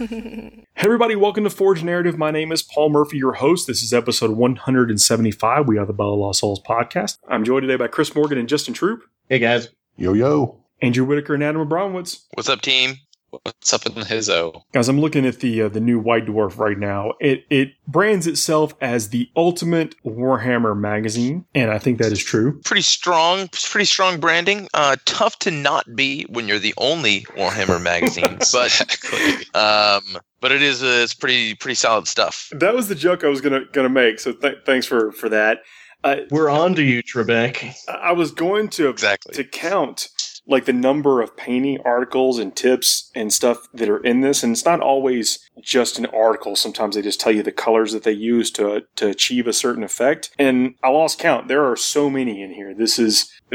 Hey everybody, welcome to Forge Narrative. My name is Paul Murphy, your host. This is episode 175. We are the Battle of Lost Souls podcast. I'm joined today by Chris Morgan and Justin Troop. Hey guys. Yo, yo. Andrew Whitaker and Adam Abramowitz. What's up, team? What's up in the hizzo? Guys, I'm looking at the new White Dwarf right now. It brands itself as the ultimate Warhammer magazine, and I think that is true. Pretty strong branding. Tough to not be when you're the only Warhammer magazine, but it is it's pretty solid stuff. That was the joke I was gonna make. So thanks for that. We're on to you, Trebek. I was going to count like the number of painting articles and tips and stuff that are in this. And it's not always just an article. Sometimes they just tell you the colors that they use to achieve a certain effect. And I lost count. There are so many in here. This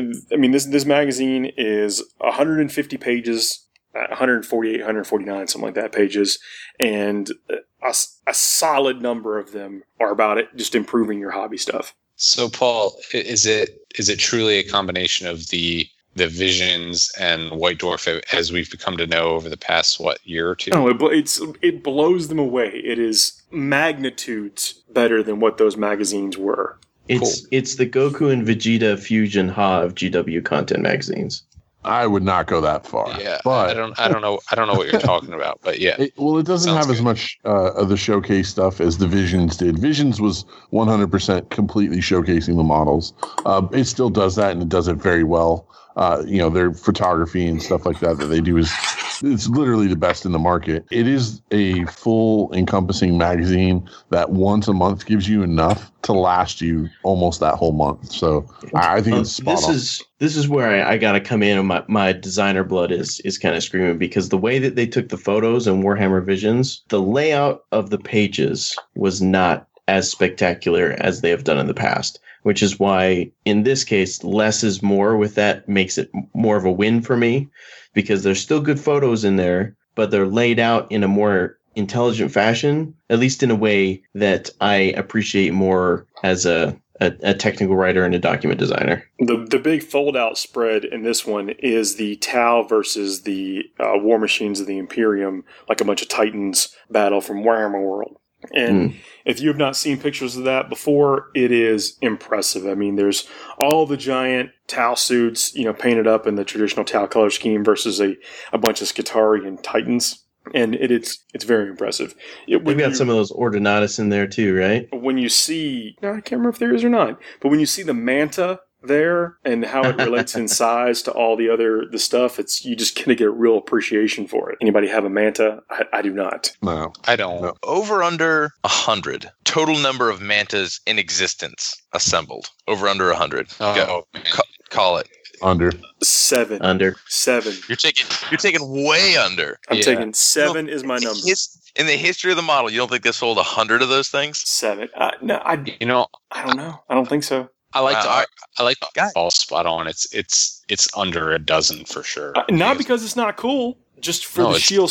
magazine is 150 pages, 148, 149, something like that pages. And a solid number of them are about it, just improving your hobby stuff. So Paul, is it truly a combination of the Visions and White Dwarf as we've become to know over the past, year or two? No, it blows them away. It is magnitudes better than what those magazines were. It's the Goku and Vegeta Fusion Ha of GW content magazines. I would not go that far. Yeah, but I don't know what you're talking about, but yeah. It doesn't have as much of the showcase stuff as the Visions did. Visions was 100% completely showcasing the models. It still does that, and it does it very well. Their photography and stuff like that they do it's literally the best in the market. It is a full encompassing magazine that once a month gives you enough to last you almost that whole month. So I think it's spot on. This is where I got to come in, and my designer blood is kind of screaming, because the way that they took the photos in Warhammer Visions, the layout of the pages was not as spectacular as they have done in the past. Which is why, in this case, less is more with that makes it more of a win for me, because there's still good photos in there, but they're laid out in a more intelligent fashion, at least in a way that I appreciate more as a technical writer and a document designer. The big fold-out spread in this one is the Tau versus the War Machines of the Imperium, like a bunch of Titans battle from Warhammer World. And if you have not seen pictures of that before, it is impressive. I mean, there's all the giant Tau suits, painted up in the traditional Tau color scheme versus a bunch of Skitarii Titans. And it's very impressive. We've got some of those Ordinatus in there too, right? When you see, I can't remember if there is or not, but when you see the Manta there and how it relates in size to all the stuff, you just gonna get a real appreciation for it. Anybody have a Manta? I do not. No, I don't. No. Over under 100 total number of Mantas in existence assembled. Over under 100. Go. Call it. Under 7. Under 7. You're taking way under. I'm taking 7 is my number. In the history of the model, you don't think they sold 100 of those things? 7. No, I don't know. I don't think so. I like the ball spot on. It's under a dozen for sure. Not because it's not cool, just for the sheer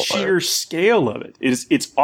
scale of it. It's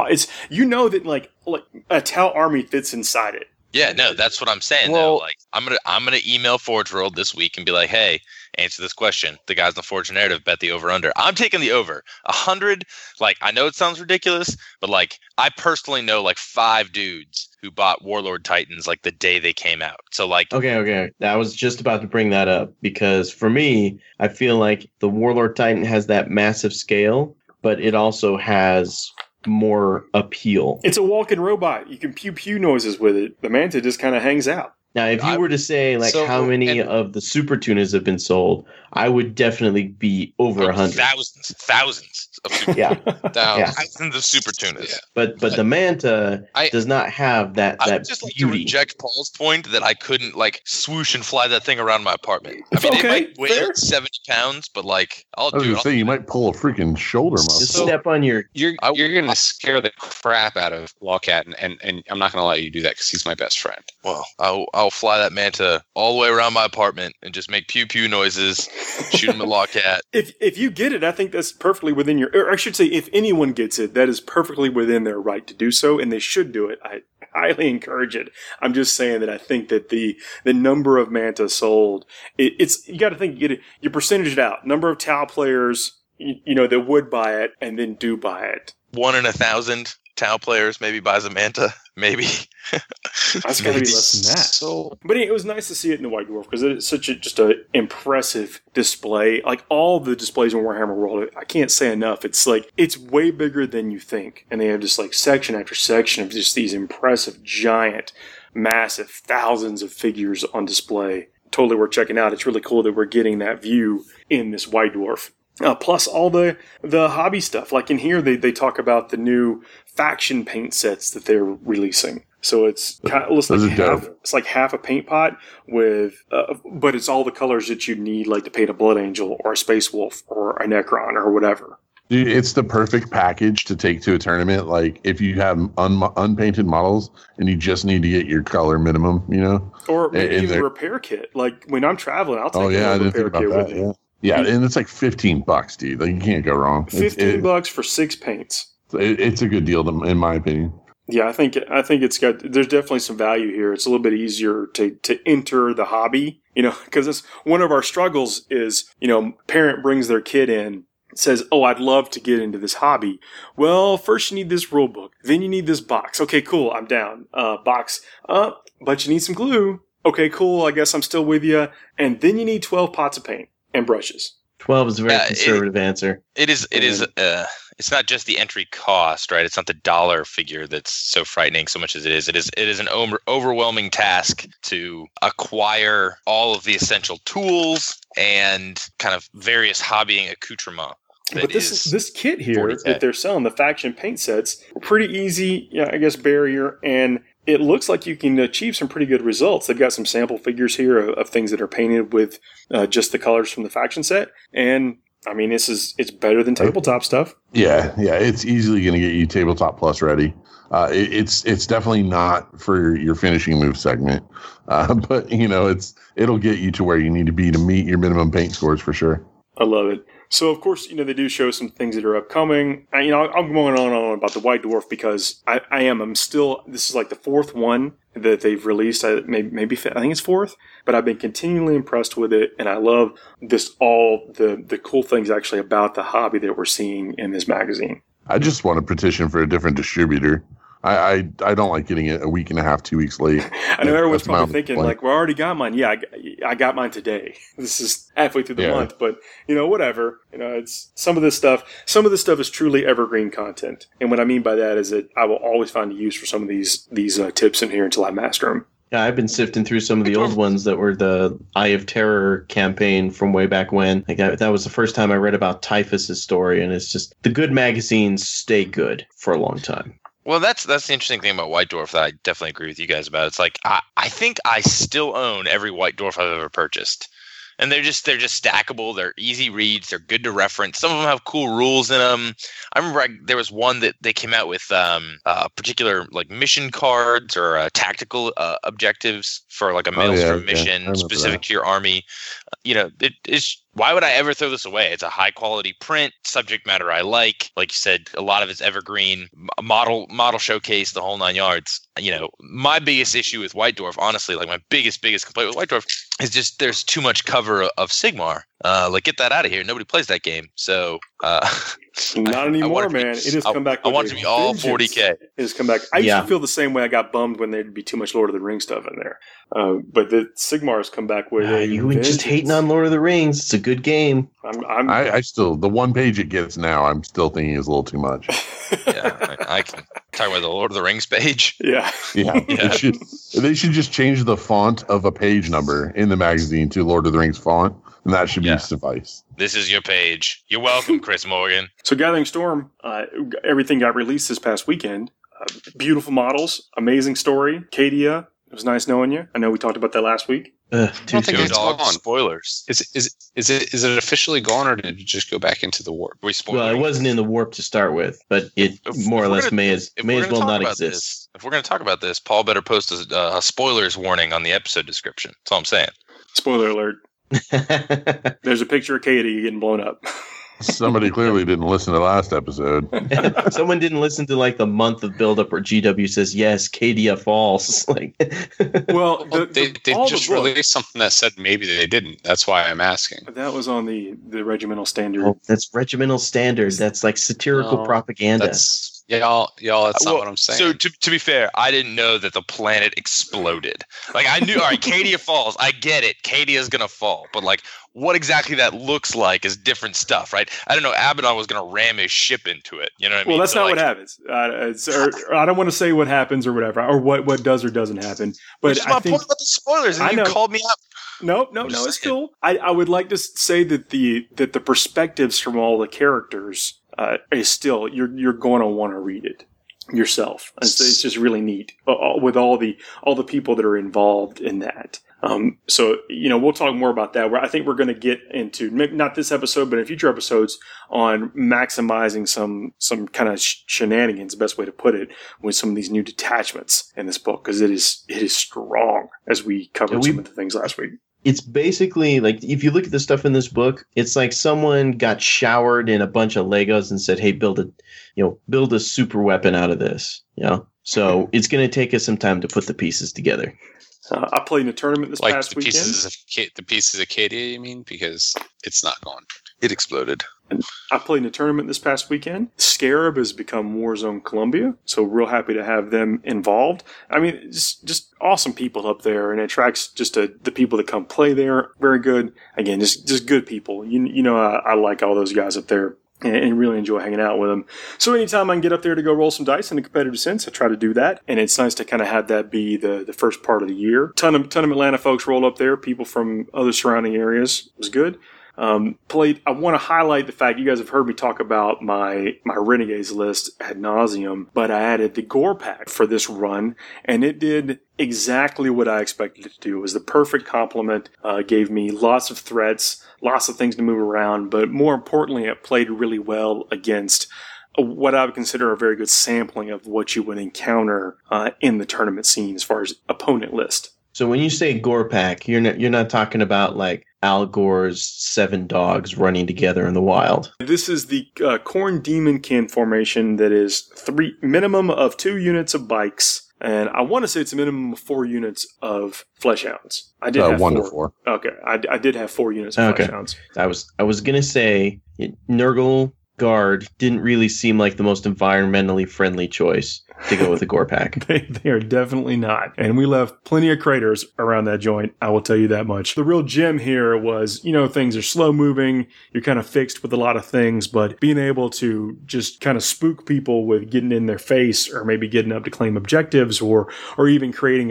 that like a Tau army fits inside it. Yeah, no, that's what I'm saying. Well, though. Like, I'm gonna email Forge World this week and be like, hey, answer this question. The guys in the Forge Narrative bet the over under. I'm taking the over. 100. Like, I know it sounds ridiculous, but like, I personally know like 5 dudes who bought Warlord Titans like the day they came out. So like, okay. I was just about to bring that up, because for me, I feel like the Warlord Titan has that massive scale, but it also has more appeal. It's a walking robot. You can pew pew noises with it. The Manta just kind of hangs out. Now, if you were to say how many of the Super Tunas have been sold, I would definitely be over 100. Thousands of Super Tunas. Thousands of Super Tunas. Yeah. But the Manta does not have that beauty. I would just like to reject Paul's point that I couldn't like swoosh and fly that thing around my apartment. I mean, okay, it might weigh 70 pounds, but like, I'll do it. I was going to say, you might pull a freaking shoulder muscle. Just step on your... You're going to scare the crap out of Lawcat, and I'm not going to let you do that because he's my best friend. Well, I'll fly that Manta all the way around my apartment and just make pew pew noises, shoot him at Lawcat. If you get it, I think that's perfectly within your... Or I should say, if anyone gets it, that is perfectly within their right to do so, and they should do it. I highly encourage it. I'm just saying that I think that the number of Manta sold, it's you got to think, you percentage it out. Number of Tau players, that would buy it and then do buy it. 1 in 1,000 Tau players maybe buys a Manta. Maybe. That's got to be less than that. So, but it was nice to see it in the White Dwarf because it's such just an impressive display. Like all the displays in Warhammer World, I can't say enough. It's like it's way bigger than you think, and they have just like section after section of just these impressive, giant, massive, thousands of figures on display. Totally worth checking out. It's really cool that we're getting that view in this White Dwarf. Plus all the hobby stuff. Like in here, they talk about the new faction paint sets that they're releasing. So it's like half a paint pot with, but it's all the colors that you need, like to paint a Blood Angel or a Space Wolf or a Necron or whatever. Dude, it's the perfect package to take to a tournament. Like if you have unpainted models and you just need to get your color minimum, or maybe even a repair kit. Like when I'm traveling, I'll take a repair kit with me. Yeah, and it's like $15, dude. Like you can't go wrong. $15 for 6 paints. It's a good deal, in my opinion. Yeah, I think it's got. There's definitely some value here. It's a little bit easier to enter the hobby, because it's one of our struggles. Is parent brings their kid in, says, "Oh, I'd love to get into this hobby." Well, first you need this rule book, then you need this box. Okay, cool, I'm down. Box up, but you need some glue. Okay, cool. I guess I'm still with you. And then you need 12 pots of paint and brushes. 12 is a very conservative answer. It is. It's not just the entry cost, right? It's not the dollar figure that's so frightening so much as it is. It is an overwhelming task to acquire all of the essential tools and kind of various hobbying accoutrement. But this kit here that they're selling, the faction paint sets, pretty easy, I guess, barrier, and it looks like you can achieve some pretty good results. They've got some sample figures here of things that are painted with just the colors from the faction set, and I mean, it's better than tabletop stuff. Yeah, it's easily going to get you tabletop plus ready. It's definitely not for your finishing move segment, but it'll get you to where you need to be to meet your minimum paint scores for sure. I love it. So, of course, they do show some things that are upcoming. I'm going on and on about the White Dwarf because I'm still, this is like the fourth one that they've released. Maybe I think it's fourth, but I've been continually impressed with it. And I love all the cool things actually about the hobby that we're seeing in this magazine. I just want to petition for a different distributor. I don't like getting it a week and a half, 2 weeks late. I know everyone's probably thinking, like, we already got mine. Yeah, I got mine today. This is halfway through the month, but, whatever. It's some of this stuff is truly evergreen content. And what I mean by that is that I will always find a use for some of these tips in here until I master them. Yeah, I've been sifting through some of the old ones that were the Eye of Terror campaign from way back when. That was the first time I read about Typhus's story, and it's just the good magazines stay good for a long time. Well, that's the interesting thing about White Dwarf that I definitely agree with you guys about. It's like I think I still own every White Dwarf I've ever purchased. And they're just stackable. They're easy reads. They're good to reference. Some of them have cool rules in them. I remember there was one that they came out with particular like mission cards or tactical objectives for like a Maelstrom mission specific to your army. Why would I ever throw this away? It's a high quality print, subject matter I like you said, a lot of it's evergreen, model showcase, the whole 9 yards. My biggest issue with White Dwarf, honestly, like my biggest complaint with White Dwarf is just there's too much cover of Sigmar. Get that out of here. Nobody plays that game. So not anymore, man. It has come back. I want it to be all 40K. It has come back. I used to feel the same way. I got bummed when there'd be too much Lord of the Rings stuff in there. But the Sigmar has come back with you were just hating on Lord of the Rings. It's a good game. I still, the one page it gets now, I'm still thinking is a little too much. Yeah, I can talk about the Lord of the Rings page. Yeah. They should just change the font of a page number in the magazine to Lord of the Rings font, and that should be suffice. This is your page. You're welcome, Chris Morgan. So Gathering Storm, everything got released this past weekend. Beautiful models, amazing story. Katia, it was nice knowing you. I know we talked about that last week. I don't think it's gone. Spoilers. Is it officially gone, or did it just go back into the warp? Well, it wasn't in the warp to start with, but it more or less may as well not exist. If we're going to talk about this, Paul better post a spoilers warning on the episode description. That's all I'm saying. Spoiler alert. There's a picture of Katie getting blown up. Somebody clearly didn't listen to last episode. Someone didn't listen to like the month of buildup where GW says yes, Cadia falls. Like, well, they just released something that said maybe they didn't. That's why I'm asking. That was on the regimental standard. Oh, that's regimental standard. That's like satirical propaganda. Y'all, that's not what I'm saying. So to be fair, I didn't know that the planet exploded. Like I knew, all right, Cadia falls. I get it. Cadia's gonna fall, but like, what exactly that looks like is different stuff, right? I don't know. Abaddon was gonna ram his ship into it. You know what I mean? Well, that's not what happens. I don't want to say what happens or whatever, or what does or doesn't happen. But which is my point about the spoilers, and you called me up. No, it's cool. I would like to say that the perspectives from all the characters is still you're going to want to read it yourself. It's just really neat with all the people that are involved in that. So we'll talk more about that. I think we're going to get into not this episode, but in future episodes on maximizing some kind of shenanigans, the best way to put it, with some of these new detachments in this book, because it is strong, as we covered some of the things last week. It's basically like, if you look at the stuff in this book, it's like someone got showered in a bunch of Legos and said, "Hey, build a super weapon out of this." So it's going to take us some time to put the pieces together. I played in a tournament this past weekend. The pieces of Cadia, you mean? Because it's not gone. It exploded. I played in a tournament this past weekend. Scarab has become Warzone Columbia, so real happy to have them involved. I mean, it's just awesome people up there, and it attracts just the people that come play there. Very good. Again, just good people. I like all those guys up there, and really enjoy hanging out with them. So anytime I can get up there to go roll some dice in a competitive sense, I try to do that. And it's nice to kind of have that be the first part of the year. Ton of Atlanta folks rolled up there, people from other surrounding areas. It was good. I want to highlight the fact you guys have heard me talk about my Renegades list ad nauseum, but I added the Gore Pack for this run, and it did exactly what I expected it to do. It was the perfect complement, gave me lots of threats, lots of things to move around, but more importantly, it played really well against what I would consider a very good sampling of what you would encounter in the tournament scene as far as opponent list. So when you say Gore Pack, you're not talking about like Al Gore's 7 dogs running together in the wild. This is the Khorne Demonkin formation that is minimum of 2 units of bikes, and I want to say it's a minimum of 4 units of Fleshhounds. I did have 1 to 4. Okay, I did have 4 units of Fleshhounds. I was gonna say Nurgle Guard didn't really seem like the most environmentally friendly choice to go with the Gore Pack. They are definitely not. And we left plenty of craters around that joint, I will tell you that much. The real gem here was, things are slow moving, you're kind of fixed with a lot of things, but being able to just kind of spook people with getting in their face, or maybe getting up to claim objectives, or even creating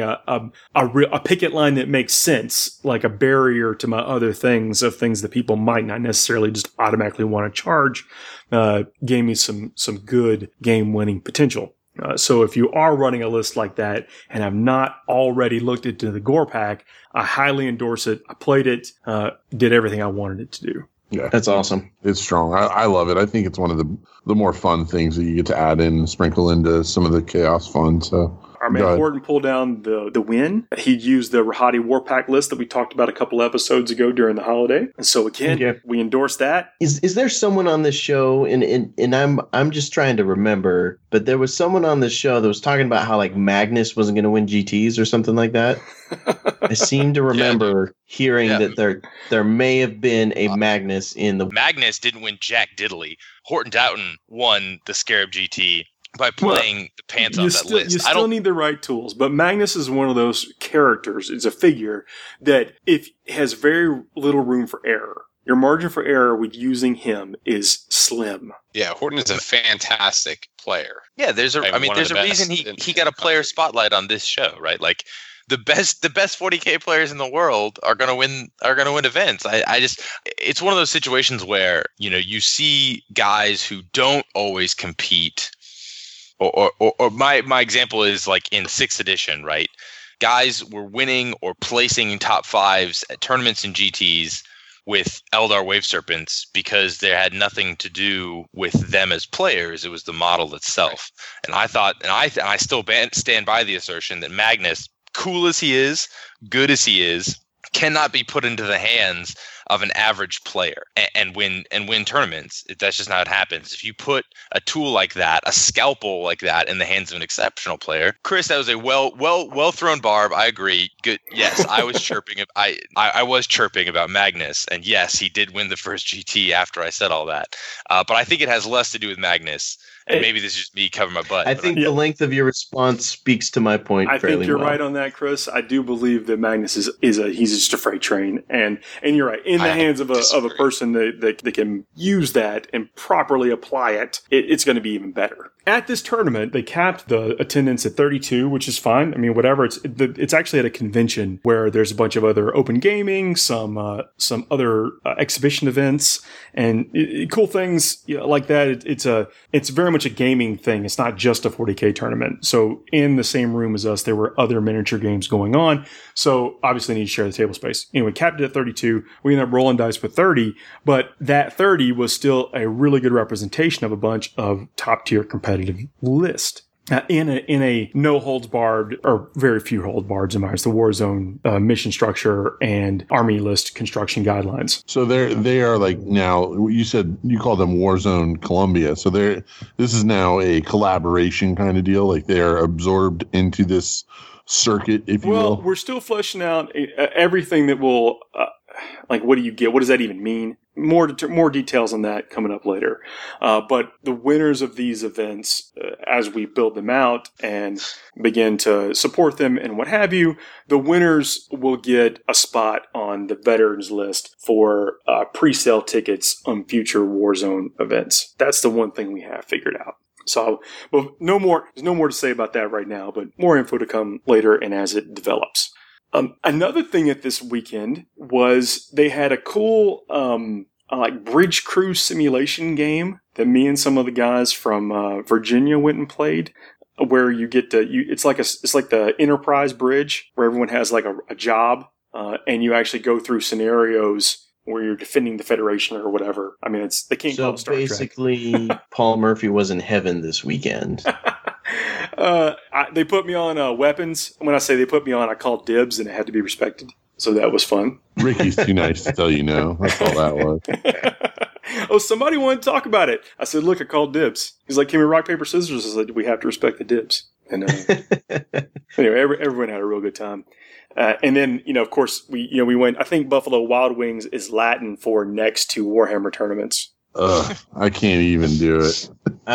a picket line that makes sense, like a barrier to my other things, of things that people might not necessarily just automatically want to charge, gave me some good game-winning potential. So if you are running a list like that and have not already looked into the Gore Pack, I highly endorse it. I played it, did everything I wanted it to do. Yeah, that's awesome. It's strong. I love it. I think it's one of the more fun things that you get to add in and sprinkle into some of the chaos fun. So our man Horton pulled down the win. He used the Rahadi War Pack list that we talked about a couple episodes ago during the holiday. And so again, we endorse that. Is there someone on this show, and I'm just trying to remember, but there was someone on this show that was talking about how like Magnus wasn't going to win GTs or something like that? I seem to remember hearing that there may have been a Magnus in the... Magnus didn't win Jack Diddley. Horton Doughton won the Scarab GT by playing the pants off that list. You still need the right tools, but Magnus is one of those characters. It's a figure that has very little room for error. Your margin for error with using him is slim. Yeah, Horton is a fantastic player. Yeah, there's a reason he got a player spotlight on this show, right? Like the best 40K players in the world are gonna win events. It's one of those situations where you see guys who don't always compete. Or my example is like in 6th edition, right? Guys were winning or placing in top 5s at tournaments and GTs with Eldar Wave Serpents because they had nothing to do with them as players. It was the model itself. And I thought, and I still stand by the assertion that Magnus, cool as he is, good as he is, cannot be put into the hands of an average player and win tournaments. That's just not how it happens. If you put a tool like that, a scalpel like that, in the hands of an exceptional player, Chris, that was a well thrown barb. I agree. Good. Yes, I was chirping. I was chirping about Magnus, and yes, he did win the first GT after I said all that. But I think it has less to do with Magnus. And maybe this is just me covering my butt. I think the length of your response speaks to my point. I think you're right on that, Chris. I do believe that Magnus he's just a freight train, and you're right. In the hands of a person that can use that and properly apply it, it's going to be even better. At this tournament, they capped the attendance at 32, which is fine. I mean, whatever. It's actually at a convention where there's a bunch of other open gaming, some other exhibition events, and cool things like that. It's very much a gaming thing. It's not just a 40K tournament. So in the same room as us, there were other miniature games going on. So obviously, need to share the table space. Anyway, capped it at 32. We ended up rolling dice with 30, but that 30 was still a really good representation of a bunch of top tier competitive list. In a no holds barred, or very few hold barred in my eyes, the Warzone mission structure and army list construction guidelines. So they are like, now you said you call them Warzone Columbia. So this is now a collaboration kind of deal. Like they are absorbed into this circuit, if you will. Well, we're still fleshing out everything that will. Like, what do you get? What does that even mean? More details on that coming up later. But the winners of these events, as we build them out and begin to support them and what have you, the winners will get a spot on the veterans list for pre-sale tickets on future Warzone events. That's the one thing we have figured out. So, well, there's no more to say about that right now, but more info to come later and as it develops. Another thing at this weekend was they had a cool, like bridge crew simulation game that me and some of the guys from Virginia went and played, where you get to it's like the Enterprise bridge where everyone has like a job, and you actually go through scenarios where you're defending the Federation or whatever. I mean, they can't call it Star Trek. So basically, Paul Murphy was in heaven this weekend. They put me on weapons. When I say they put me on, I called dibs, and it had to be respected. So that was fun. Ricky's too nice to tell you no. That's all that was. Oh, somebody wanted to talk about it. I said, look, I called dibs. He's like, can we rock, paper, scissors? I said, we have to respect the dibs. And anyway, everyone had a real good time. And then, of course, we went, I think Buffalo Wild Wings is Latin for next to Warhammer tournaments. I can't even do it.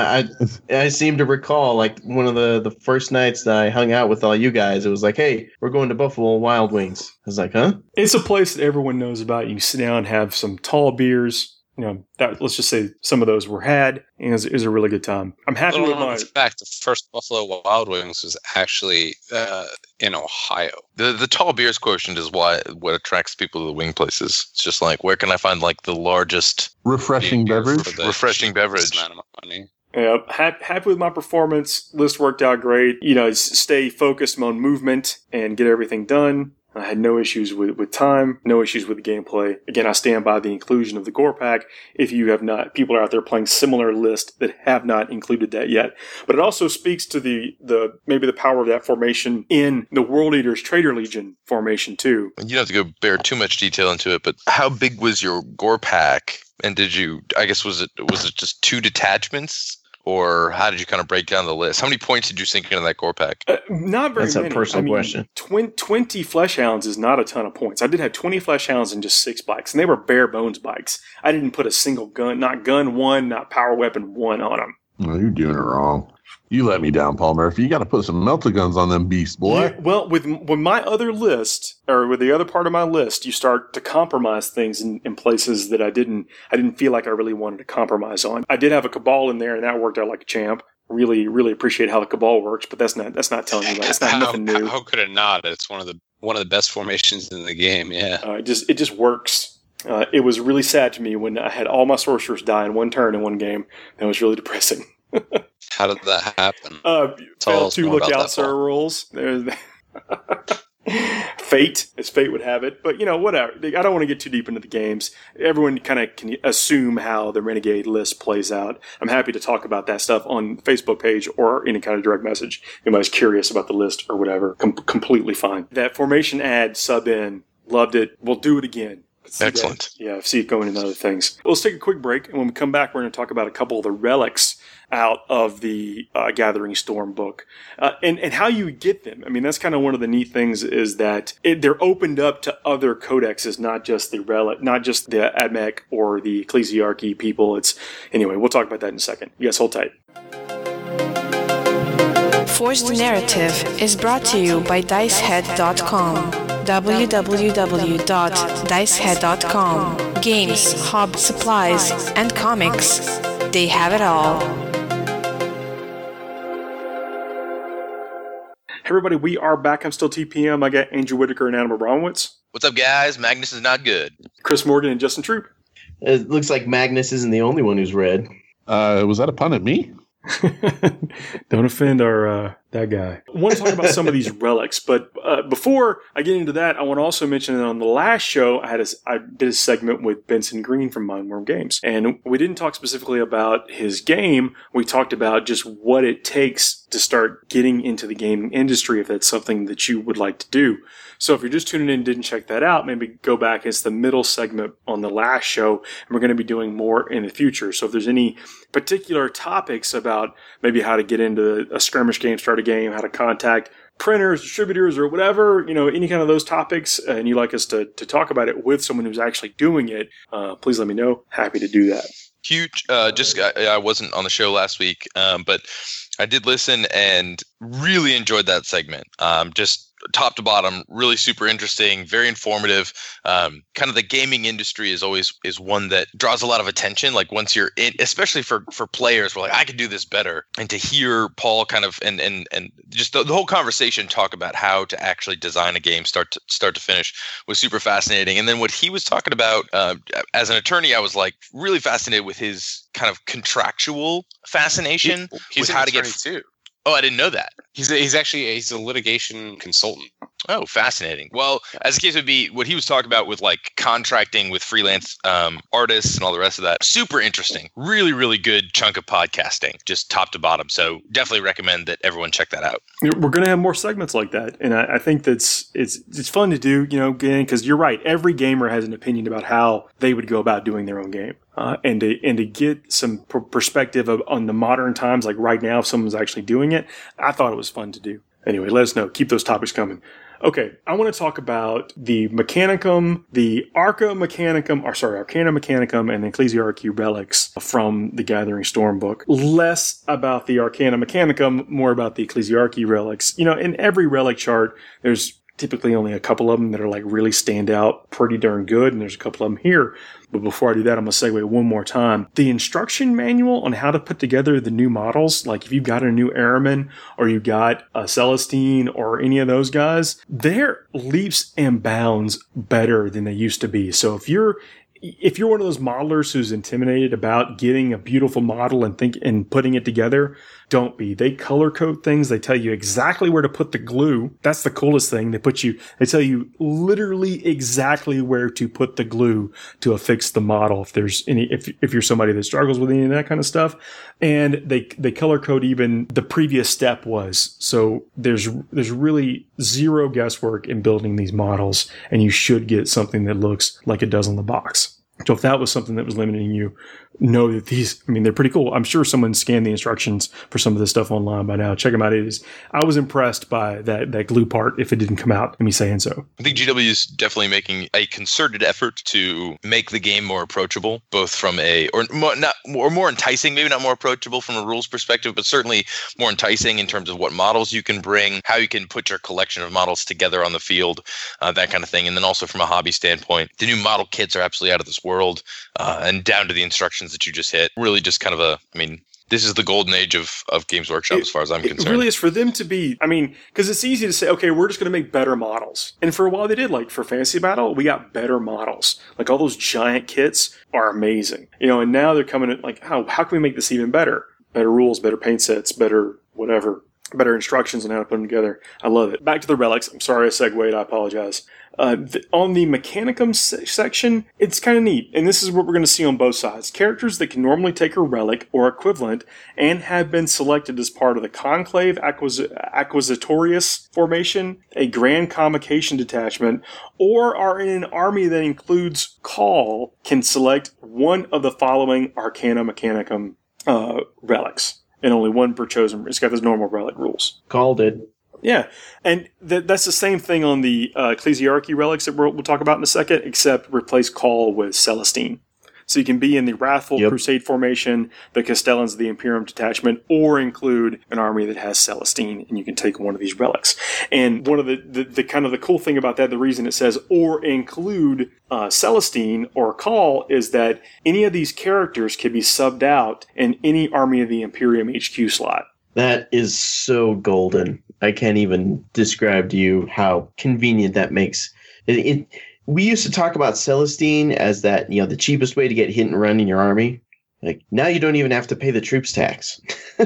I seem to recall, like, one of the first nights that I hung out with all you guys, it was like, hey, we're going to Buffalo Wild Wings. I was like, huh? It's a place that everyone knows about. You sit down, have some tall beers. Let's just say some of those were had, and it was a really good time. I'm happy with my... In fact, the first Buffalo Wild Wings was actually in Ohio. The tall beers quotient is what attracts people to the wing places. It's just like, where can I find like the largest refreshing beverage? Refreshing beverage. Amount of money. Yeah, happy with my performance. List worked out great. Stay focused on movement and get everything done. I had no issues with time, no issues with the gameplay. Again, I stand by the inclusion of the Gore Pack. If you have not, people are out there playing similar lists that have not included that yet. But it also speaks to the maybe the power of that formation in the World Eaters Trader Legion formation too. You don't have to go bear too much detail into it, but how big was your Gore Pack? And was it just 2 detachments? Or how did you kind of break down the list? How many points did you sink into that Gore Pack? Not very many. That's a personal question. 20 Flesh Hounds is not a ton of points. I did have 20 Flesh Hounds and just 6 bikes, and they were bare bones bikes. I didn't put a single gun, not gun 1, not power weapon 1 on them. No, you're doing it wrong. You let me down, Paul Murphy. You got to put some melta guns on them beasts, boy. Yeah, well, with my other list, or with the other part of my list, you start to compromise things in places that I didn't feel like I really wanted to compromise on. I did have a Cabal in there, and that worked out like a champ. Really, really appreciate how the Cabal works, but that's not telling you that. It's not nothing new. How could it not? It's one of the best formations in the game. Yeah, it just works. It was really sad to me when I had all my sorcerers die in one turn in one game. That was really depressing. How did that happen? Failed 2 lookout sir rolls. Fate, as fate would have it. But, whatever. I don't want to get too deep into the games. Everyone kind of can assume how the Renegade list plays out. I'm happy to talk about that stuff on Facebook page or any kind of direct message. If anybody's curious about the list or whatever, completely fine. That formation ad, sub in, loved it. We'll do it again. Excellent. Yeah, see it going into other things. Well, let's take a quick break, and when we come back, we're going to talk about a couple of the relics out of the Gathering Storm book, and how you get them. I mean, that's kind of one of the neat things is that they're opened up to other codexes, not just the relic, not just the Admech or the Ecclesiarchy people. Anyway, we'll talk about that in a second. You guys hold tight. Forged Narrative is brought to you by Dicehead.com. www.dicehead.com. Games, hobby, supplies, and comics. They have it all. Hey everybody, we are back. I'm still TPM. I got Andrew Whitaker and Adam Abramowitz. What's up, guys? Magnus is not good. Chris Morgan and Justin Troop. It looks like Magnus isn't the only one who's red. Was that a pun at me? Don't offend our that guy. I want to talk about some of these relics, but before I get into that, I want to also mention that on the last show, I did a segment with Benson Green from Mindworm Games, and we didn't talk specifically about his game. We talked about just what it takes to start getting into the gaming industry, if that's something that you would like to do. So if you're just tuning in and didn't check that out, maybe go back. It's the middle segment on the last show, and we're going to be doing more in the future. So if there's any particular topics about maybe how to get into a skirmish game, start a game, how to contact printers, distributors, or whatever, any kind of those topics, and you'd like us to talk about it with someone who's actually doing it, please let me know. Happy to do that. Huge. I wasn't on the show last week, but I did listen and really enjoyed that segment. Just top to bottom, really super interesting, very informative. Kind of the gaming industry is one that draws a lot of attention. Like once you're in, especially for players, we're like, I could do this better. And to hear Paul kind of and just the whole conversation talk about how to actually design a game start to finish was super fascinating. And then what he was talking about as an attorney, I was like really fascinated with his kind of contractual fascination. He's with how to get too. Oh, I didn't know that. He's a litigation consultant. Oh, fascinating. Well, as the case would be, what he was talking about with like contracting with freelance artists and all the rest of that, super interesting. Really, really good chunk of podcasting, just top to bottom. So definitely recommend that everyone check that out. We're going to have more segments like that, and I think that's it's fun to do. Again, because you're right. Every gamer has an opinion about how they would go about doing their own game. And to get some perspective on the modern times, like right now, if someone's actually doing it, I thought it was fun to do. Anyway, let us know. Keep those topics coming. Okay, I want to talk about the Mechanicum, the Arcana Mechanicum, and the Ecclesiarchy relics from the Gathering Storm book. Less about the Arcana Mechanicum, more about the Ecclesiarchy relics. In every relic chart, there's typically only a couple of them that are like really stand out pretty darn good, and there's a couple of them here. But before I do that, I'm going to segue one more time. The instruction manual on how to put together the new models, like if you've got a new Airman or you've got a Celestine or any of those guys, they're leaps and bounds better than they used to be. So if you're one of those modelers who's intimidated about getting a beautiful model and putting it together, don't be. They color code things. They tell you exactly where to put the glue. That's the coolest thing. They tell you literally exactly where to put the glue to affix the model. If you're somebody that struggles with any of that kind of stuff, and they color code even the previous step was. So there's really zero guesswork in building these models, and you should get something that looks like it does on the box. So if that was something that was limiting you, know that they're pretty cool. I'm sure someone scanned the instructions for some of this stuff online by now. Check them out. I was impressed by that glue part if it didn't come out, me saying so. I think GW is definitely making a concerted effort to make the game more approachable, both from more enticing, maybe not more approachable from a rules perspective, but certainly more enticing in terms of what models you can bring, how you can put your collection of models together on the field, that kind of thing. And then also from a hobby standpoint, the new model kits are absolutely out of this world, and down to the instructions that you just hit. Really just kind of this is the golden age of Games Workshop as far as I'm concerned. It really is for them to be, because it's easy to say, okay, we're just going to make better models. And for a while they did, like for Fantasy Battle, we got better models. Like all those giant kits are amazing. And now they're coming at like, how can we make this even better? Better rules, better paint sets, better whatever. better instructions on how to put them together. I love it. Back to the relics. I'm sorry I segued. I apologize. On the Mechanicum section, it's kind of neat. And this is what we're going to see on both sides. Characters that can normally take a relic or equivalent and have been selected as part of the Conclave Acquisitorius formation, a Grand Convocation detachment, or are in an army that includes Call, can select one of the following Arcana Mechanicum relics. And only one per chosen. It's got those normal relic rules. Called it. Yeah. And that's the same thing on the Ecclesiarchy relics that we'll talk about in a second, except replace Call with Celestine. So you can be in the Wrathful Crusade formation, the Castellans of the Imperium detachment, or include an army that has Celestine, and you can take one of these relics. And one of the kind of the cool thing about that, the reason it says or include Celestine or Call, is that any of these characters can be subbed out in any Army of the Imperium HQ slot. That is so golden. I can't even describe to you how convenient that makes it. We used to talk about Celestine as that, the cheapest way to get hit and run in your army. Like, now you don't even have to pay the troops tax.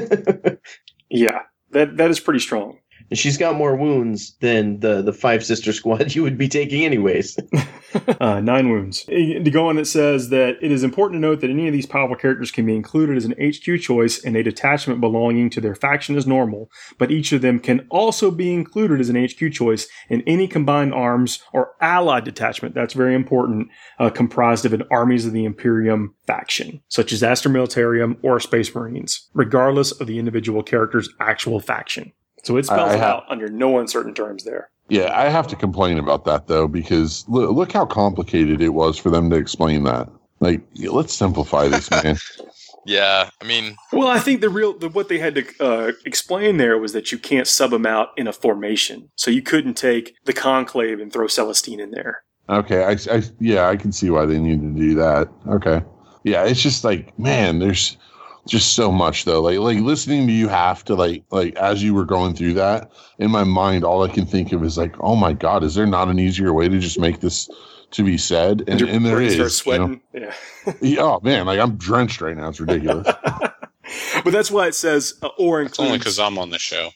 Yeah, that is pretty strong. And she's got more wounds than the Five Sister Squad you would be taking anyways. 9 wounds. To go on, it says that it is important to note that any of these powerful characters can be included as an HQ choice in a detachment belonging to their faction as normal, but each of them can also be included as an HQ choice in any combined arms or allied detachment. That's very important, comprised of an Armies of the Imperium faction, such as Astra Militarium or Space Marines, regardless of the individual character's actual faction. So it spells it out under no uncertain terms there. Yeah, I have to complain about that, though, because look how complicated it was for them to explain that. Like, let's simplify this, man. Yeah, I mean... Well, I think what they had to explain there was that you can't sub them out in a formation. So you couldn't take the Conclave and throw Celestine in there. Okay, I can see why they needed to do that. Okay. Yeah, it's just like, man, there's just so much, though. Like listening to you have to, like as you were going through that, in my mind, all I can think of is like, oh my God, is there not an easier way to just make this to be said? And there is. Start sweating. Yeah. Oh man, like I'm drenched right now. It's ridiculous. But that's why it says or includes. It's only because I'm on the show.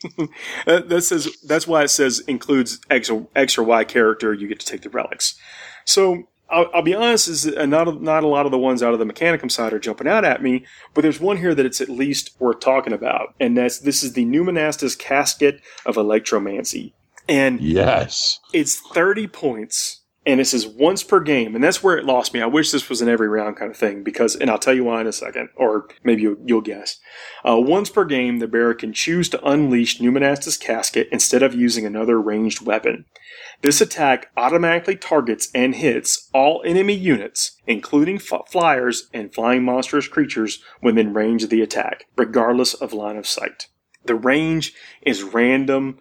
That's why it says includes X or Y character. You get to take the relics. So I'll be honest, is not a lot of the ones out of the Mechanicum side are jumping out at me, but there's one here that it's at least worth talking about, and this is the Numenastis Casket of Electromancy. And yes, it's 30 points, and it says once per game, and that's where it lost me. I wish this was an every round kind of thing, and I'll tell you why in a second, or maybe you'll guess. Once per game, the bearer can choose to unleash Numenastis Casket instead of using another ranged weapon. This attack automatically targets and hits all enemy units, including flyers and flying monstrous creatures within range of the attack, regardless of line of sight. The range is random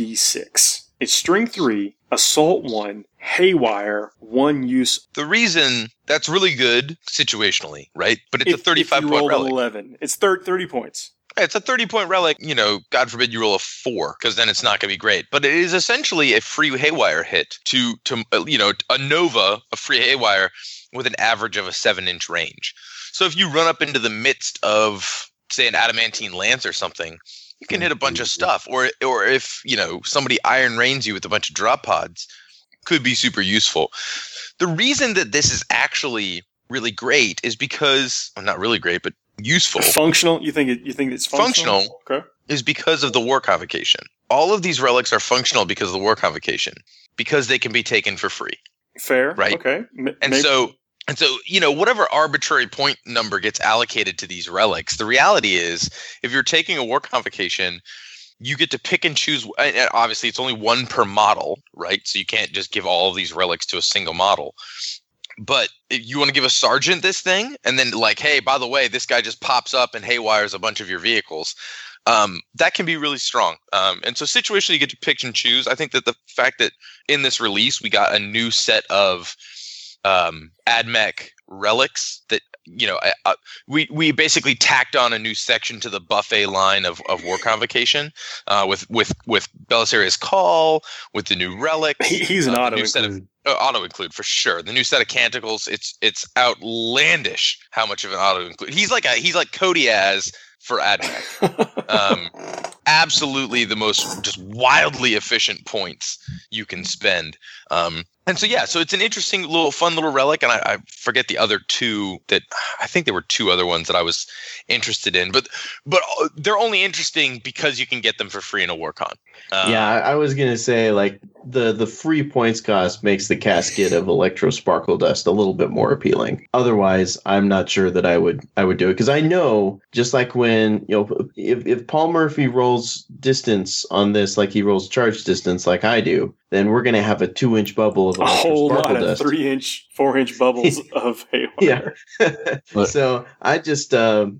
2d6. It's strength 3, assault 1, haywire, 1 use. The reason that's really good situationally, right? But it's a 35-point relic. 11, it's 30 points. It's a 30-point relic, God forbid you roll a 4, because then it's not going to be great. But it is essentially a free haywire hit to a Nova, a free haywire, with an average of a 7-inch range. So if you run up into the midst of, say, an adamantine lance or something, you can hit a bunch of stuff. Or if, somebody iron rains you with a bunch of drop pods, could be super useful. The reason that this is actually really great is because, well, not really great, but useful. Functional? You think it's functional? Functional. Okay. Is because of the War Convocation. All of these relics are functional because of the War Convocation, because they can be taken for free. Fair. Right. Okay. And so, whatever arbitrary point number gets allocated to these relics, the reality is, if you're taking a War Convocation, you get to pick and choose. And obviously, it's only 1 per model, right? So you can't just give all of these relics to a single model. But if you want to give a sergeant this thing, and then hey, by the way, this guy just pops up and haywires a bunch of your vehicles, that can be really strong. And so situationally, you get to pick and choose. I think that the fact that in this release, we got a new set of AdMech relics that, we basically tacked on a new section to the buffet line of War Convocation with Belisarius Call, with the new relic. He's an auto-include. Auto-include for sure. The new set of Canticles, it's outlandish how much of an auto-include. He's like Cody as for AdMech. Absolutely the most just wildly efficient points you can spend. And so, yeah, so it's an interesting fun little relic. And I forget the other two that I think there were two other ones that I was interested in, but they're only interesting because you can get them for free in a WarCon. Yeah, I was going to say, like, the free points cost makes the casket of Electro Sparkle Dust a little bit more appealing. Otherwise, I'm not sure that I would do it, because I know, just like when, if Paul Murphy rolls distance on this like he rolls charge distance like I do, then we're going to have a 2-inch bubble of Electro Sparkle Dust. A whole lot Dust. of 3-inch, 4-inch bubbles of haywire. Yeah. So I just...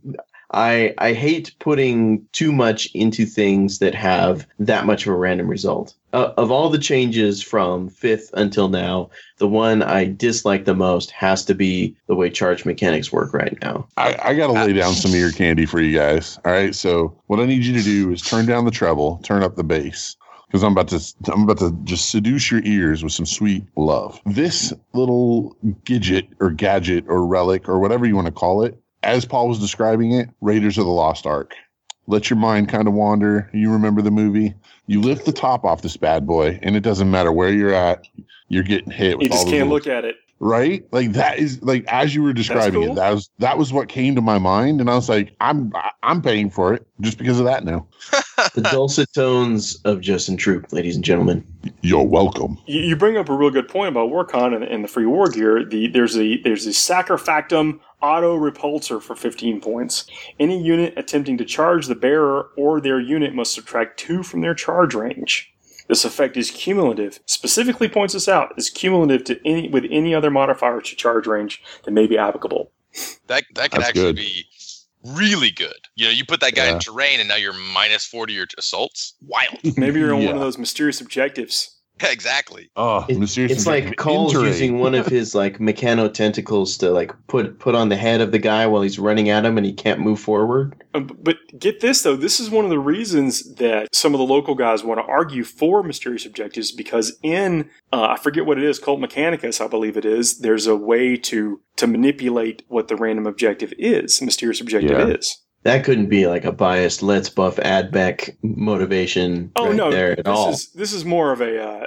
I hate putting too much into things that have that much of a random result. Of all the changes from 5th until now, the one I dislike the most has to be the way charge mechanics work right now. I got to lay down some ear candy for you guys. All right. So what I need you to do is turn down the treble, turn up the bass, because I'm about to just seduce your ears with some sweet love. This little gadget or relic or whatever you want to call it, as Paul was describing it, Raiders of the Lost Ark. Let your mind kind of wander. You remember the movie? You lift the top off this bad boy, and it doesn't matter where you're at, you're getting hit with all the... You just can't look at it. Right? Like, that is, like, as you were describing it, that was what came to my mind, and I was like, I'm paying for it just because of that now. The dulcet tones of Justin Troop, ladies and gentlemen. You're welcome. You bring up a real good point about WarCon and the free war gear. There's a Sacrifactum auto repulsor for 15 points. Any unit attempting to charge the bearer or their unit must subtract 2 from their charge range. This effect is cumulative. Specifically points this out. Is cumulative to any other modifier to charge range that may be applicable. That could actually be really good. You put that guy in terrain and now you're minus 40 your assaults. Wild. Maybe you're on one of those mysterious objectives. Yeah, exactly. Oh, it's like Cole's using one of his like mechano tentacles to like put on the head of the guy while he's running at him and he can't move forward. But get this though, this is one of the reasons that some of the local guys want to argue for mysterious objectives, because in I forget what it is, Cult Mechanicus, I believe it is. There's a way to manipulate what the random objective is, mysterious objective is. That couldn't be like a biased let's buff Admech motivation there at all. This is more of a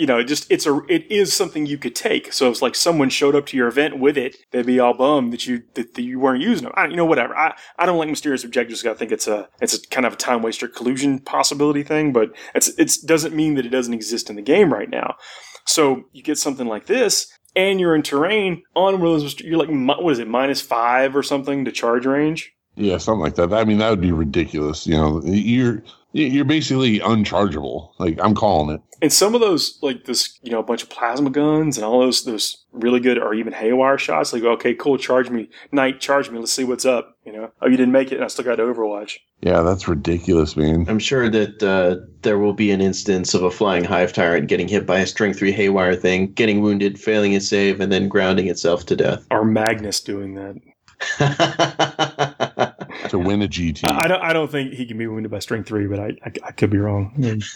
it is something you could take. So if like someone showed up to your event with it, they'd be all bummed that you weren't using them. Whatever. I don't like mysterious objectives. I think it's a kind of a time waster collusion possibility thing, but it doesn't mean that it doesn't exist in the game right now. So you get something like this, and you're in terrain on one of those. You're like, what is it, -5 or something to charge range? Yeah, something like that. I mean, that would be ridiculous. You're basically unchargeable. Like, I'm calling it. And some of those, like this, a bunch of plasma guns and all those really good, or even haywire shots. Like, okay, cool, charge me, Knight, charge me. Let's see what's up. Oh, you didn't make it, and I still got Overwatch. Yeah, that's ridiculous, man. I'm sure that there will be an instance of a flying Hive Tyrant getting hit by a Strength 3 haywire thing, getting wounded, failing a save, and then grounding itself to death. Or Magnus doing that. To win a GT. I don't think he can be wounded by Strength 3, but I could be wrong.